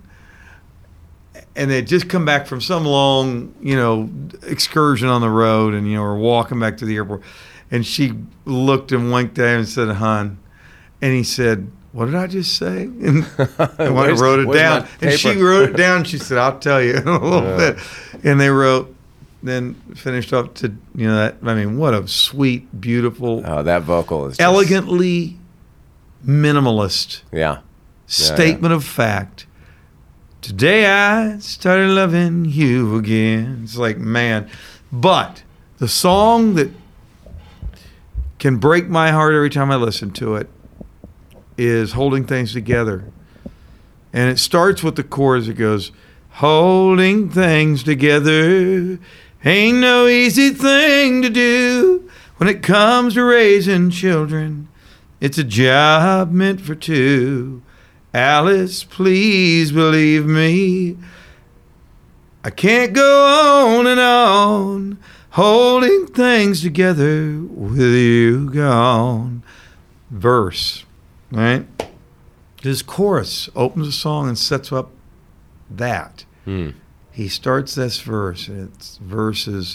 And they'd just come back from some long, you know, excursion on the road, and you know, we're walking back to the airport, and she looked and winked at him and said, "Hon," and he said, "What did I just say?" And, and I Where's- wrote it where's down, my and she paper? wrote it down. She said, "I'll tell you in a little bit," and they wrote, then finished up to you know that. I mean, what a sweet, beautiful, Oh, that vocal is just, elegantly minimalist Yeah. statement of fact. Today I started loving you again. It's like, man. But the song that can break my heart every time I listen to it is Holding Things Together. And it starts with the chorus. It goes, holding things together ain't no easy thing to do when it comes to raising children. It's a job meant for two. Alice, please believe me. I can't go on and on holding things together with you gone. Verse, right? His chorus opens the song and sets up that. Hmm. He starts this verse, and it's verses.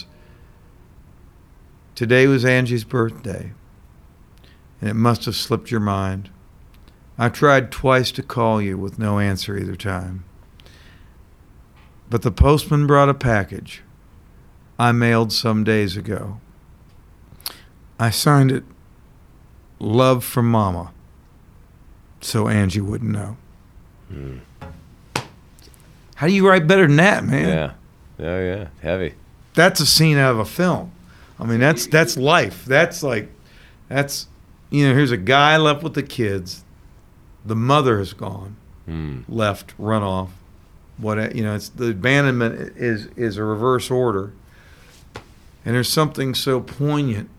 Today was Angie's birthday, and it must have slipped your mind. I tried twice to call you with no answer either time. But the postman brought a package I mailed some days ago. I signed it, Love from Mama, so Angie wouldn't know. Hmm. How do you write better than that, man? Yeah. Oh yeah. Heavy. That's a scene out of a film. I mean, that's that's life. That's like, that's, you know, here's a guy left with the kids. the mother has gone, left, run off. What you know, it's the abandonment is is a reverse order, and there's something so poignant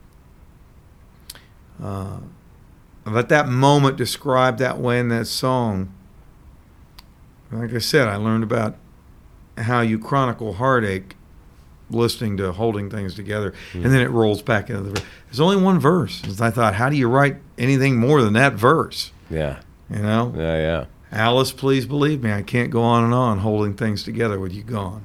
uh, about that moment described that way in that song. Like I said, I learned about how you chronicle heartache listening to Holding Things Together, mm. and then it rolls back into the. There's only one verse. I thought, how do you write anything more than that verse? Yeah. You know. Yeah, yeah. Alice, please believe me, I can't go on and on holding things together with you gone.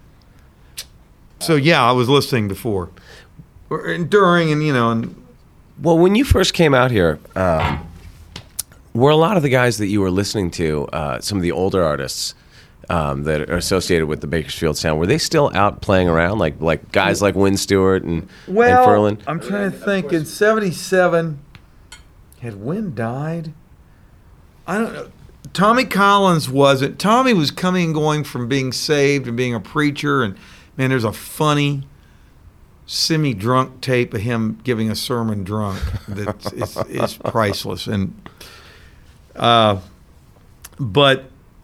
So yeah, I was listening before, or and during, and you know, and well, when you first came out here, um, were a lot of the guys that you were listening to, uh, some of the older artists um, that are associated with the Bakersfield sound, were they still out playing around, like like guys like Wynn Stewart and well, and Ferlin? I'm trying to think. In seventy-seven, had Wynn died? I don't know. Tommy Collins wasn't. Tommy was coming and going from being saved and being a preacher. And, man, there's a funny semi-drunk tape of him giving a sermon drunk that is, is priceless. And, uh, but,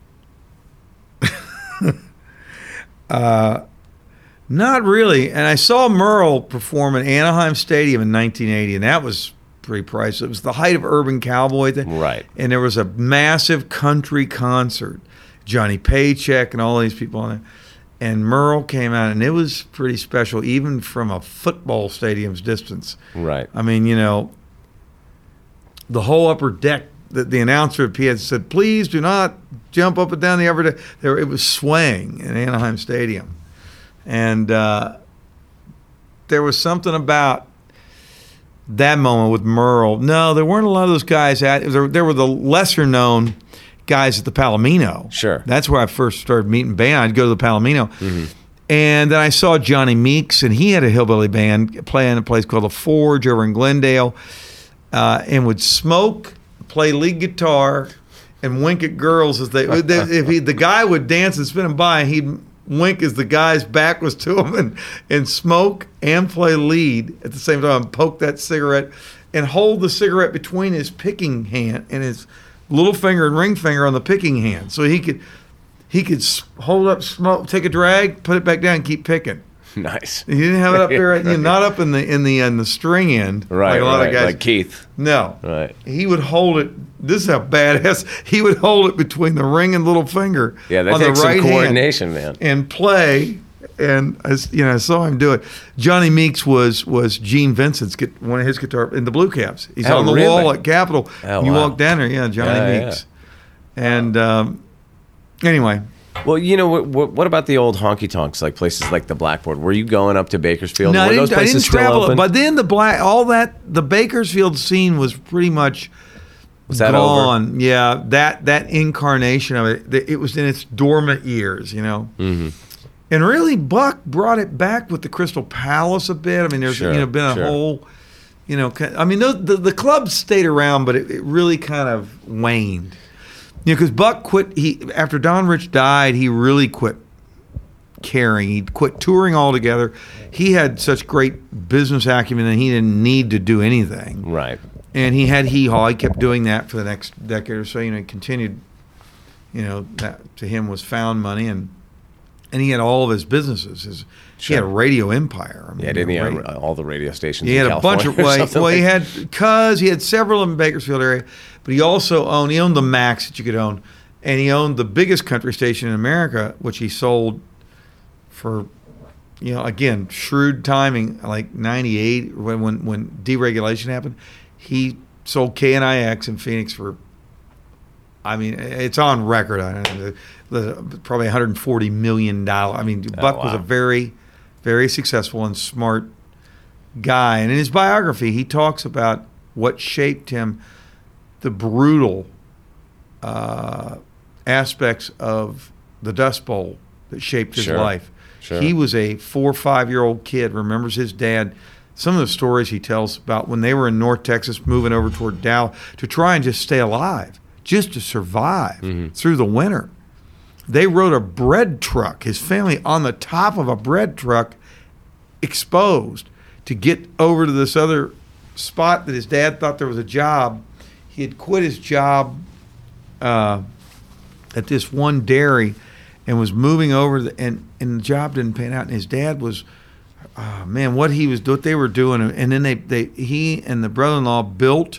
uh, not really. And I saw Merle perform at Anaheim Stadium in nineteen eighty, and that was pretty priceless. It was the height of Urban Cowboy then. Right. And there was a massive country concert. Johnny Paycheck and all these people on it. And Merle came out, and it was pretty special, even from a football stadium's distance. Right. I mean, you know, the whole upper deck, the, the announcer at P A said, please do not jump up and down the upper deck. There, it was swaying in Anaheim Stadium. And uh, there was something about that moment with Merle. No, there weren't a lot of those guys at. There, there were the lesser known guys at the Palomino. Sure. That's where I first started meeting band. I'd go to the Palomino. Mm-hmm. And then I saw Johnny Meeks, and he had a hillbilly band playing a place called The Forge over in Glendale, uh, and would smoke, play lead guitar, and wink at girls as they. if he, the guy would dance and spin him by, and he'd wink as the guy's back was to him, and, and smoke and play lead at the same time, and poke that cigarette and hold the cigarette between his picking hand and his little finger and ring finger on the picking hand, so he could he could hold up, smoke, take a drag, put it back down, and keep picking. Nice. He didn't have it up there, you know, not up in the in the in the string end, right? Like a lot right, of guys, like Keith. No, right. He would hold it. This is how badass. He would hold it between the ring and little finger. Yeah, that on takes the right some coordination, hand, man. And play. And I, you know, I saw him do it. Johnny Meeks was was Gene Vincent's one of his guitar in the Blue Caps. He's oh, on the really? wall at Capitol. Oh, you wow. walk down there, yeah, Johnny yeah, Meeks. Yeah. And um, anyway. Well, you know, what, what about the old honky tonks, like places like the Blackboard? Were you going up to Bakersfield? No, Were I those didn't, I places didn't still travel. open? But then the black, all that, the Bakersfield scene was pretty much was that gone. over? Yeah, that that incarnation of it, it was in its dormant years, you know. Mm-hmm. And really, Buck brought it back with the Crystal Palace a bit. I mean, there's Sure, you know been a sure. whole, you know, I mean, those, the the clubs stayed around, but it, it really kind of waned. You know, because Buck quit. He after Don Rich died, he really quit caring. He quit touring altogether. He had such great business acumen that he didn't need to do anything. Right. And he had Hee Haw. He kept doing that for the next decade or so. You know, he continued. You know, that to him was found money, and and he had all of his businesses. His Sure. he had a radio empire. I mean, Yeah, didn't he radio- have all the radio stations He in had a bunch California of or well, something well he like- had because he had several in the Bakersfield area, but he also owned he owned the Max that you could own, and he owned the biggest country station in America, which he sold for, you know, again shrewd timing, like ninety-eight when when when deregulation happened, he sold K N I X in Phoenix for. I mean, it's on record. I don't know, the, probably one hundred forty million dollars. I mean, Buck wow. was a very, very successful and smart guy. And in his biography, he talks about what shaped him, the brutal uh, aspects of the Dust Bowl that shaped his Sure. life. Sure. He was a four or five-year-old kid, remembers his dad. Some of the stories he tells about when they were in North Texas moving over toward Dallas to try and just stay alive, just to survive Mm-hmm. through the winter. They rode a bread truck, his family on the top of a bread truck, exposed, to get over to this other spot that his dad thought there was a job. He had quit his job uh, at this one dairy and was moving over, the, and, and the job didn't pan out. And his dad was, oh, man, what he was, what they were doing. And then they, they he and the brother-in-law built,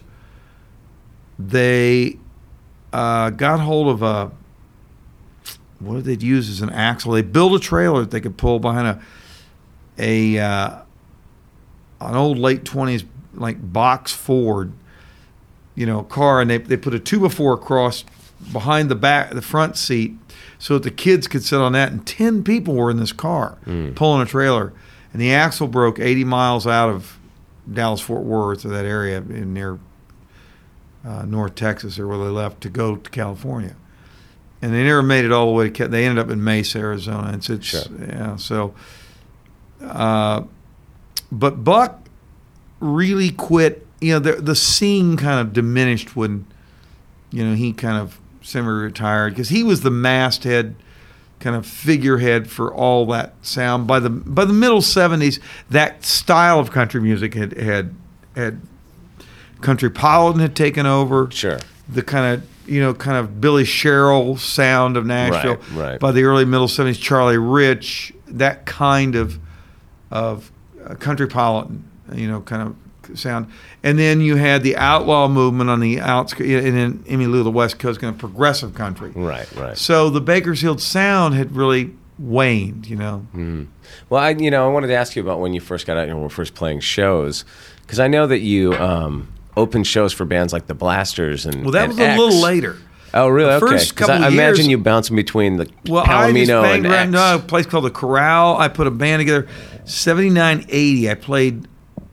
they uh, got hold of a, what did they use as an axle? They built a trailer that they could pull behind a, a uh, an old late twenties like box Ford, you know, car, and they they put a two by four across behind the back, the front seat, so that the kids could sit on that. And ten people were in this car mm. pulling a trailer, and the axle broke eighty miles out of Dallas Fort Worth or that area in near uh, North Texas, or where they left to go to California. And they never made it all the way to. They ended up in Mesa, Arizona. It's, it's sure. yeah. So, uh, but Buck really quit. You know, the the scene kind of diminished when, you know, he kind of semi-retired, because he was the masthead, kind of figurehead for all that sound. By the by the middle seventies, that style of country music had had had Countrypolitan had taken over. Sure. The kind of, you know, kind of Billy Sherrill sound of Nashville. Right, right. By the early middle seventies, Charlie Rich, that kind of of uh, Countrypolitan, you know, kind of sound. And then you had the outlaw movement on the outskirts, and then Emmylou, the West Coast, kind of progressive country. Right, right. So the Bakersfield sound had really waned, you know. Mm. Well, I, you know, I wanted to ask you about when you first got out, you know, when we were first playing shows, because I know that you um, opened shows for bands like the Blasters and Well, that and was a X. little later. Oh, really? The Okay. first 'Cause couple I, I years- imagine you bouncing between the Well, I just Palomino banged and around X. no, a place called the Corral. I put a band together. seventy-nine eighty, I played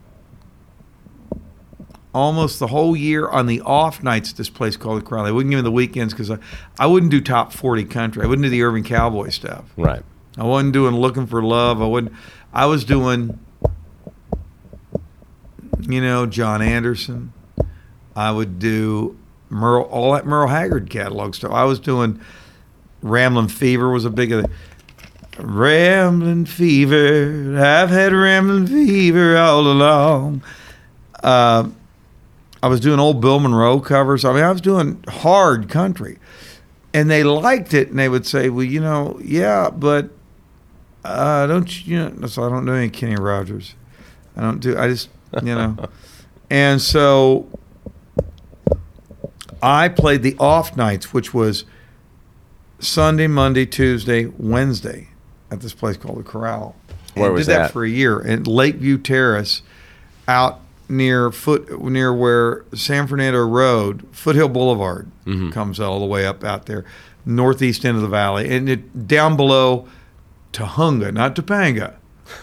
almost the whole year on the off nights at this place called the Corral. They wouldn't give me the weekends because I, I wouldn't do top forty country. I wouldn't do the Urban Cowboy stuff. Right. I wasn't doing Looking for Love. I wouldn't. I was doing, you know, John Anderson. I would do Merle, all that Merle Haggard catalog stuff. I was doing Ramblin' Fever was a big of Ramblin' Fever. I've had Ramblin' Fever all along. Uh, I was doing old Bill Monroe covers. I mean, I was doing hard country. And they liked it, and they would say, well, you know, yeah, but uh, don't you, you know, so I don't do any Kenny Rogers. I don't do, I just, you know. And so I played the off nights, which was Sunday, Monday, Tuesday, Wednesday at this place called the Corral. Where and was did that that? for a year at Lakeview Terrace, out near foot near where San Fernando Road, Foothill Boulevard Mm-hmm. comes all the way up out there, northeast end of the valley, and it down below Tahunga, not Topanga,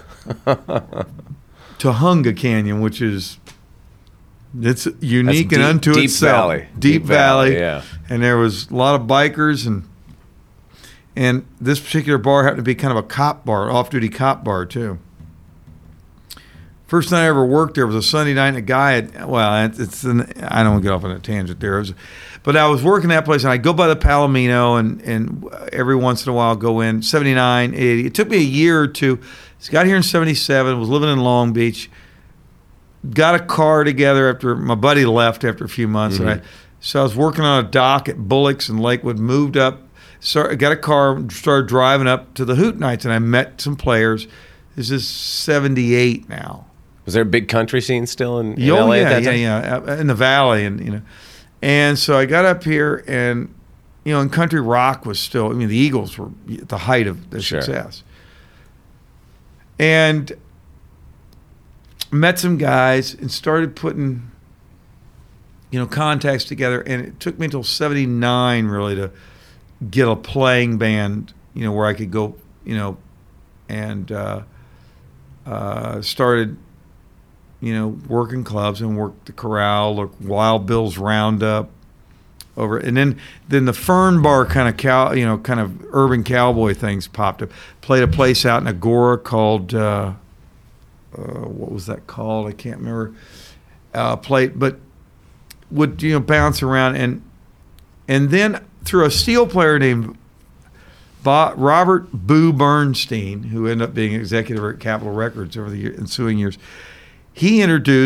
Tahunga Canyon, which is it's unique That's and deep- unto deep itself. valley. Deep, Deep valley, valley, yeah. And there was a lot of bikers, and and this particular bar happened to be kind of a cop bar, off-duty cop bar too. First night I ever worked there was a Sunday night, and a guy had, well, it's, it's an, I don't want to get off on a tangent there. It was, but I was working that place, and I go by the Palomino, and, and every once in a while go in, seventy-nine, eighty. It took me a year or two. I got here in seventy-seven, was living in Long Beach, got a car together after my buddy left after a few months. Mm-hmm. And I, so I was working on a dock at Bullocks in Lakewood, moved up, started, got a car, started driving up to the Hoot Nights, and I met some players. This is seventy-eight now. Was there a big country scene still in, in Oh, L A yeah, at that yeah, time? yeah, in the valley, and you know, and so I got up here, and you know, and country rock was still. I mean, the Eagles were at the height of their Sure. success, and met some guys and started putting, you know, contacts together, and it took me until seventy-nine really to get a playing band, you know, where I could go, you know, and uh, uh, started. You know, working clubs and worked the Corral or Wild Bill's Roundup over, and then then the Fern Bar kind of cow, you know, kind of urban cowboy things popped up. Played a place out in Agora called uh, uh, what was that called? I can't remember. Uh, played, but would you know bounce around, and and then through a steel player named Bob, Robert Boo Bernstein, who ended up being executive at Capitol Records over the year, ensuing years. He introduced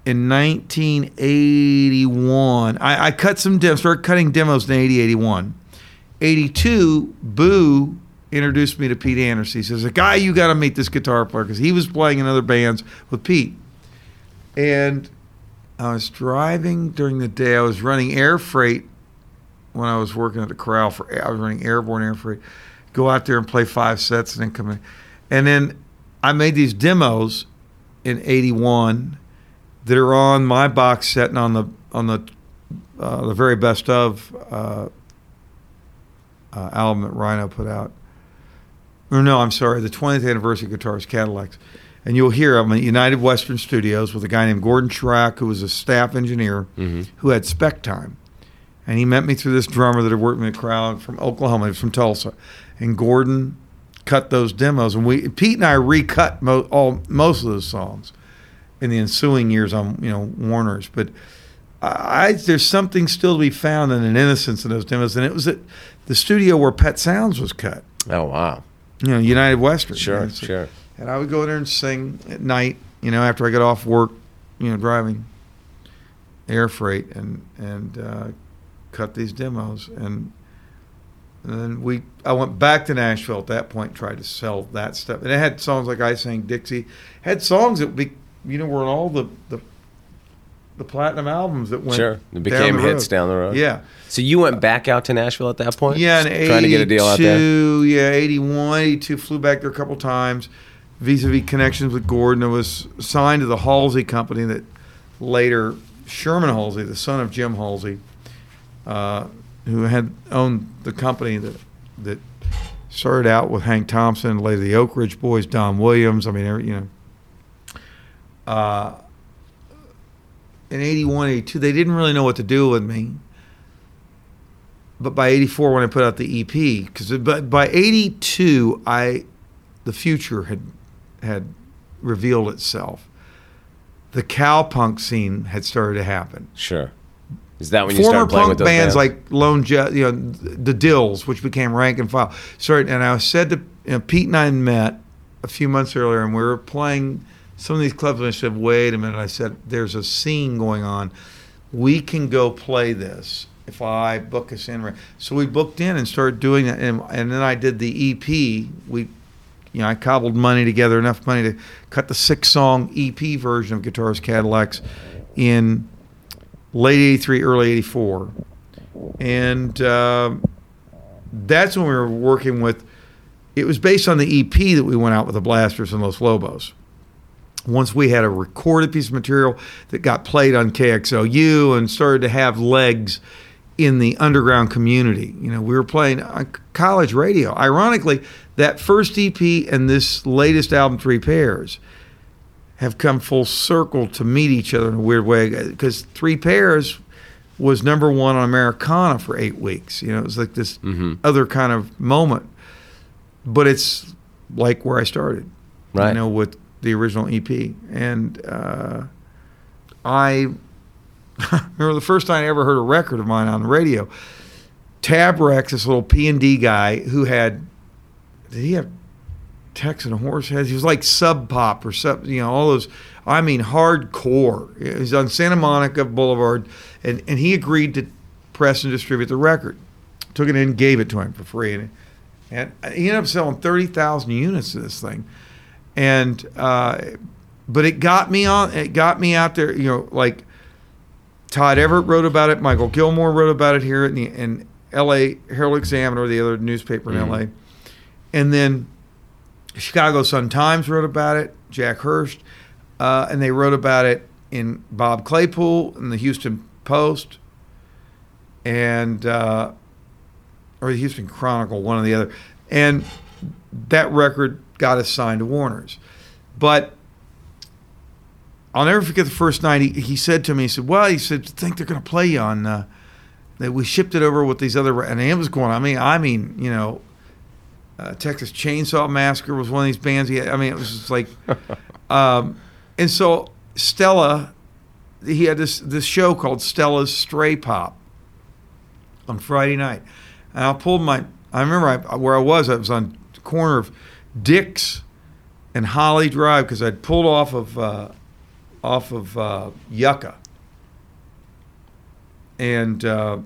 in nineteen eighty-one, I, I cut some demos, started cutting demos in eighty, eighty-one. eighty-two, Boo introduced me to Pete Anderson. He says, a guy, you got to meet this guitar player, because he was playing in other bands with Pete. And I was driving during the day. I was running air freight when I was working at the Corral. For I was running airborne air freight. Go out there and play five sets and then come in. And then I made these demos in eighty-one that are on my box set and on the on the uh, the very best of uh, uh, album that Rhino put out. Or no, I'm sorry, the twentieth anniversary Guitars Cadillacs. And you'll hear I'm at United Western Studios with a guy named Gordon Schrack, who was a staff engineer Mm-hmm. who had spec time. And he met me through this drummer that had worked with me in the crowd from Oklahoma. He was from Tulsa. And Gordon cut those demos. And we Pete and I recut mo- all most of those songs in the ensuing years on, you know, Warner's. But I, I there's something still to be found in an innocence in those demos. And it was at the studio where Pet Sounds was cut. Oh, wow. You know, United Western. Sure, you know, so- sure. And I would go in there and sing at night, you know, after I got off work, you know, driving air freight and and uh, cut these demos. And, and then we, I went back to Nashville at that point and tried to sell that stuff. And it had songs like I Sang Dixie, had songs that be, you know, were on all the the, the platinum albums that went Sure. It down became the hits road. down the road. Yeah. So you went back out to Nashville at that point? Yeah, in eighty-two, Trying to get a deal out there? yeah, eighty-one, eighty-two, flew back there a couple times, vis-a-vis connections with Gordon. I was signed to the Halsey company that later, Sherman Halsey, the son of Jim Halsey, uh, who had owned the company that that started out with Hank Thompson, later the Oak Ridge Boys, Don Williams, I mean, every- you know. Uh, in eighty-one, eighty-two, they didn't really know what to do with me. But by eighty-four, when I put out the E P, because but by eighty-two, I, the future had had revealed itself. The cowpunk scene had started to happen. Sure. Is that when you Former started playing punk with those bands, bands? like Lone Jet, you know, the Dills, which became Rank and File, started. And I said to you know, Pete and I met a few months earlier, and we were playing some of these clubs, and I said, "Wait a minute!" I said, "There's a scene going on. We can go play this if I book us in." So we booked in and started doing that, and, and then I did the E P. We, you know, I cobbled money together, enough money to cut the six-song E P version of Guitars Cadillacs in late eighty-three, early eighty-four, and uh, that's when we were working with. It was based on the E P that we went out with the Blasters and Los Lobos. Once we had a recorded piece of material that got played on K X L U and started to have legs in the underground community. You know, we were playing on college radio. Ironically, that first E P and this latest album, Three Pairs, have come full circle to meet each other in a weird way, because Three Pairs was number one on Americana for eight weeks. You know, it was like this Mhm. other kind of moment. But it's like where I started, Right. you know, with the original E P. And uh, I remember the first time I ever heard a record of mine on the radio. Tab Rex, this little P and D guy who had, did he have Texan Horseheads? He was like Sub Pop or sub, you know, all those, I mean, hardcore. He's on Santa Monica Boulevard, and, and he agreed to press and distribute the record. Took it in, gave it to him for free. And, and he ended up selling thirty thousand units of this thing. And, uh, but it got me on, it got me out there, you know, like Todd Everett wrote about it, Michael Gilmore wrote about it here in the in L A Herald Examiner, the other newspaper in Mm-hmm. L A. And then Chicago Sun-Times wrote about it, Jack Hurst, uh, and they wrote about it in Bob Claypool in the Houston Post, and uh, or the Houston Chronicle, one or the other. And that record got us signed to Warner's. But I'll never forget the first night he, he said to me, he said, well, he said, I think they're going to play you on, uh, that we shipped it over with these other, and it was going, I mean, I mean, you know, uh, Texas Chainsaw Massacre was one of these bands. He had, I mean, it was just like, um, and so Stella, he had this, this show called Stella's Stray Pop on Friday night. And I pulled my, I remember I, where I was, I was on the corner of Dick's and Holly Drive, because I'd pulled off of uh, off of uh, Yucca. And uh,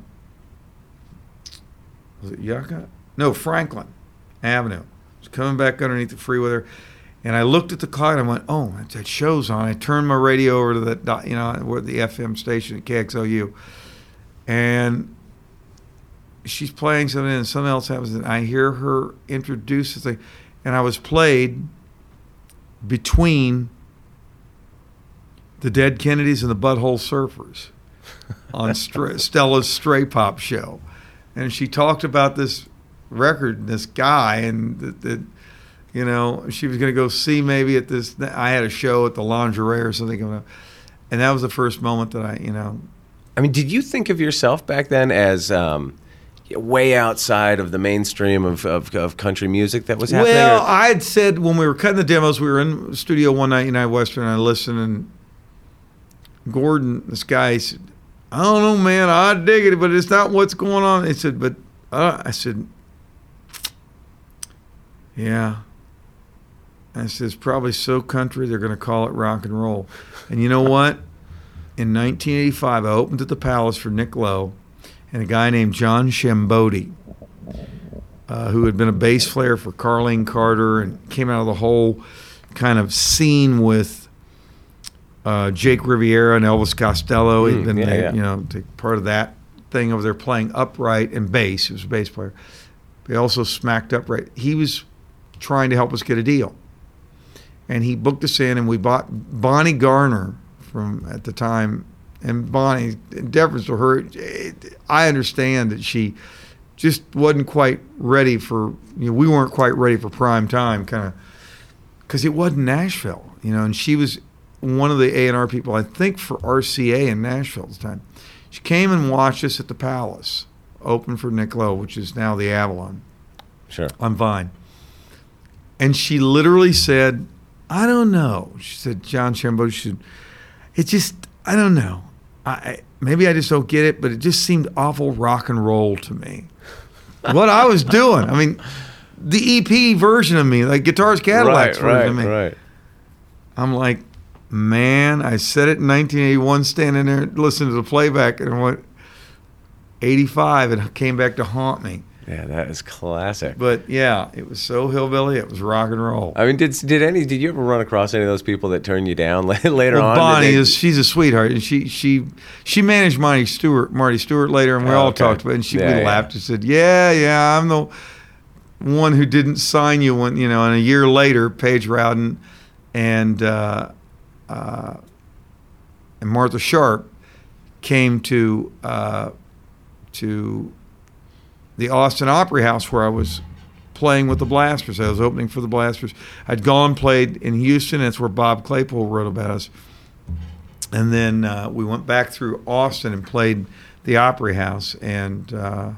was it Yucca? No, Franklin Avenue. I was coming back underneath the freeway there, and I looked at the clock and I went, "Oh, that show's on." I turned my radio over to the dot- you know where the F M station at K X O U, and she's playing something, and something else happens, and I hear her introduce the thing, and I was played between the Dead Kennedys and the Butthole Surfers on Stra- Stella's Stray Pop show. And she talked about this record, this guy, and that, that you know, she was going to go see maybe at this, I had a show at the Lingerie or something coming up. And that was the first moment that I, you know. I mean, did you think of yourself back then as um, way outside of the mainstream of, of, of country music that was happening? Well, or? I had said when we were cutting the demos, we were in the studio one night, United Western, and I listened, and Gordon, this guy, he said, "I don't know, man, I dig it, but it's not what's going on." He said, but uh, I said, yeah. I said, it's probably so country, they're going to call it rock and roll. And you know what? In nineteen eighty-five, I opened at the Palace for Nick Lowe and a guy named John Shambodi, uh, who had been a bass player for Carlene Carter and came out of the whole kind of scene with uh, Jake Riviera and Elvis Costello. He'd Mm, been, yeah, they, yeah. you know, take part of that thing over there playing upright and bass. He was a bass player. They also smacked upright. He was trying to help us get a deal. And he booked us in, and we bought Bonnie Garner from at the time. And Bonnie, in deference to her, I understand that she just wasn't quite ready for, you know, we weren't quite ready for prime time, kind of, because it wasn't Nashville, you know, and she was one of the A and R people, I think, for R C A in Nashville at the time. She came and watched us at the Palace, open for Nick Lowe, which is now the Avalon. Sure. On Vine. And she literally said, "I don't know." She said, "John Shambo should, it just, I don't know. I, I maybe I just don't get it, but it just seemed awful rock and roll to me." What I was doing. I mean, the E P version of me, like Guitars Cadillacs right, version right, of me. right. I'm like, man, I said it in nineteen eighty-one, standing there listening to the playback, and I went, eighty-five, it came back to haunt me. Yeah, that is classic. But yeah, it was so hillbilly, it was rock and roll. I mean, did did any did you ever run across any of those people that turned you down later Well, on? Bonnie Did they- is she's a sweetheart, and she she she managed Marty Stewart Marty Stewart later, and we Oh, all okay. talked about it, and she Yeah, we yeah. laughed and said, "Yeah, yeah, I'm the one who didn't sign you when, you know." And a year later, Paige Rowden and uh, uh, and Martha Sharp came to uh, to the Austin Opry House, where I was playing with the Blasters. I was opening for the Blasters. I'd gone and played in Houston. That's where Bob Claypool wrote about us. And then uh, we went back through Austin and played the Opry House. And uh,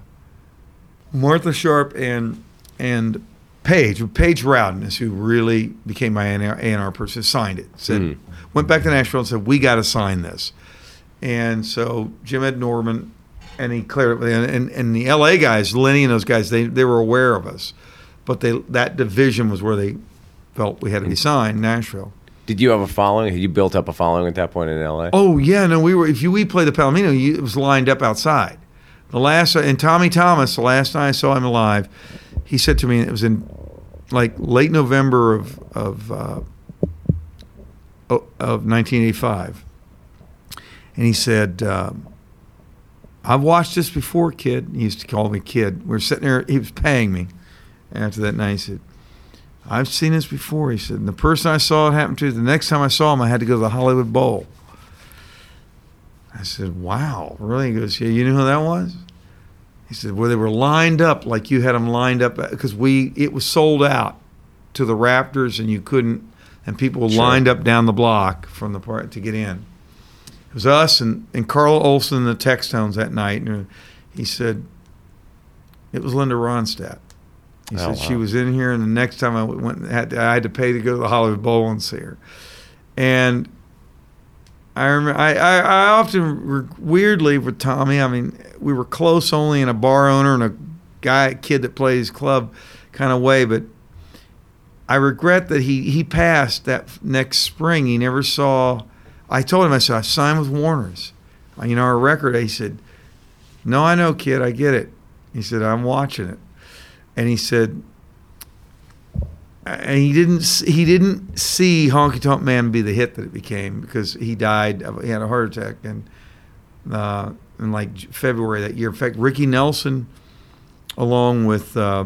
Martha Sharp and and Paige, Paige Rowden is who really became my A and R person, signed it. Said, Mm. Went back to Nashville and said, "We got to sign this." And so Jim Ed Norman, and he cleared it. And, and, and the L A guys, Lenny and those guys, they, they were aware of us. But they that division was where they felt we had to be signed, Nashville. Did you have a following? Had you built up a following at that point in L A? Oh, yeah, no, we were, if you, we played the Palomino, you, it was lined up outside. The last, and Tommy Thomas, the last time I saw him alive, he said to me, it was in like late November of, of, uh, of nineteen eighty-five. And he said, um, "I've watched this before, kid." He used to call me kid. We were sitting there, he was paying me after that night. He said, "I've seen this before." He said, "And the person I saw it happen to, the next time I saw him, I had to go to the Hollywood Bowl." I said, "Wow, really?" He goes, "Yeah, you know who that was?" He said, "Well, they were lined up like you had them lined up, because we it was sold out to the Raptors, and you couldn't, and people Sure. lined up down the block from the part to get in." It was us and, and Carl Olson and the Textones that night. And he said, it was Linda Ronstadt. He Oh, said wow. she was in here, and the next time I went, had to, I had to pay to go to the Hollywood Bowl and see her. And I remember, I, I, I often, re- weirdly with Tommy, I mean, we were close only in a bar owner and a guy, kid that plays club kind of way, but I regret that he, he passed that f- next spring. He never saw I told him, I said, I signed with Warner's. You know, our record, he said, no, I know, kid, I get it. He said, I'm watching it. And he said, and he didn't he didn't see Honky Tonk Man be the hit that it became because he died, of, he had a heart attack in, uh, in like February that year. In fact, Ricky Nelson, along with uh,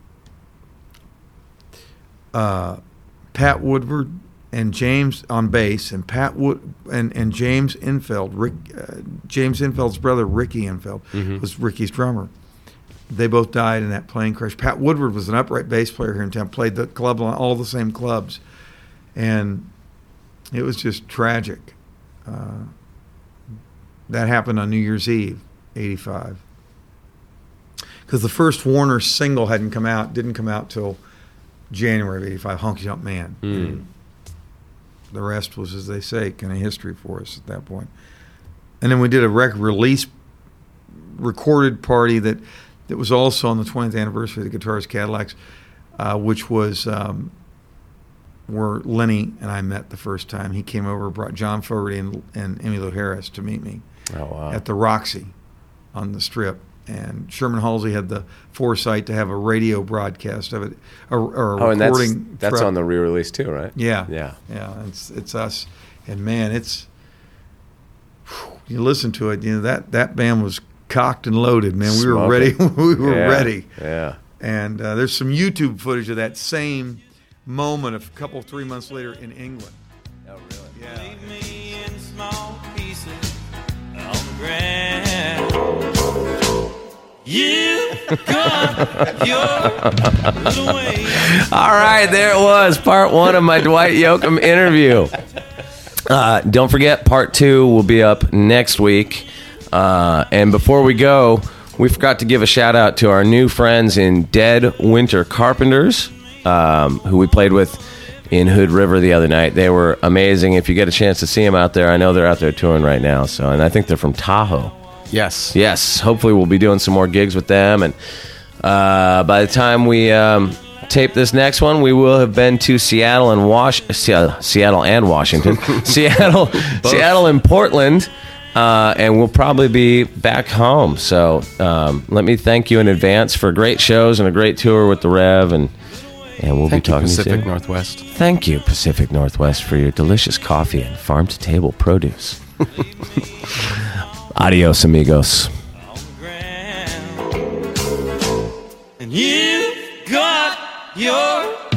uh, Pat Woodward and James on bass, and Pat Wood and, and James Infeld, Rick, uh, James Infeld's brother Ricky Infeld Mm-hmm. was Ricky's drummer. They both died in that plane crash. Pat Woodward was an upright bass player here in town, played the club on all the same clubs, and it was just tragic. Uh, that happened on New Year's Eve, eighty-five. Because the first Warner single hadn't come out, didn't come out till January of eighty-five, Honky Tonk Man. Mm. The rest was, as they say, kind of history for us at that point. And then we did a record release recorded party that, that was also on the twentieth anniversary of the Guitarist Cadillacs, uh, which was um, where Lenny and I met the first time. He came over, brought John Fogerty and, and Emmylou Harris to meet me Oh, wow. at the Roxy on the Strip. And Sherman Halsey had the foresight to have a radio broadcast of it, or, or a Oh, and that's, recording. that's truck. on the re-release too, right? Yeah, Yeah. yeah. It's it's us, and man, it's you listen to it. You know that that band was cocked and loaded, man. We were ready. Smoking. we were Yeah. ready. Yeah. And uh, there's some YouTube footage of that same moment a couple, three months later in England. Oh, really? Yeah. Leave me in small pieces on the ground. You got your way. All right, there it was, part one of my Dwight Yoakam interview. Uh, don't forget, part two will be up next week. Uh, and before we go, we forgot to give a shout out to our new friends in Dead Winter Carpenters, um, who we played with in Hood River the other night. They were amazing. If you get a chance to see them out there, I know they're out there touring right now. So, and I think they're from Tahoe. Yes. Yes, hopefully we'll be doing some more gigs with them, and uh, by the time we um, tape this next one, we will have been to Seattle and Wash Seattle, Seattle and Washington, Seattle, Seattle and Portland, uh, and we'll probably be back home. So um, let me thank you in advance for great shows and a great tour with the Rev, and and we'll Thank be you, talking to you Pacific soon. Northwest. Thank you, Pacific Northwest, for your delicious coffee and farm-to-table produce. Adios, amigos. On the ground. And you got your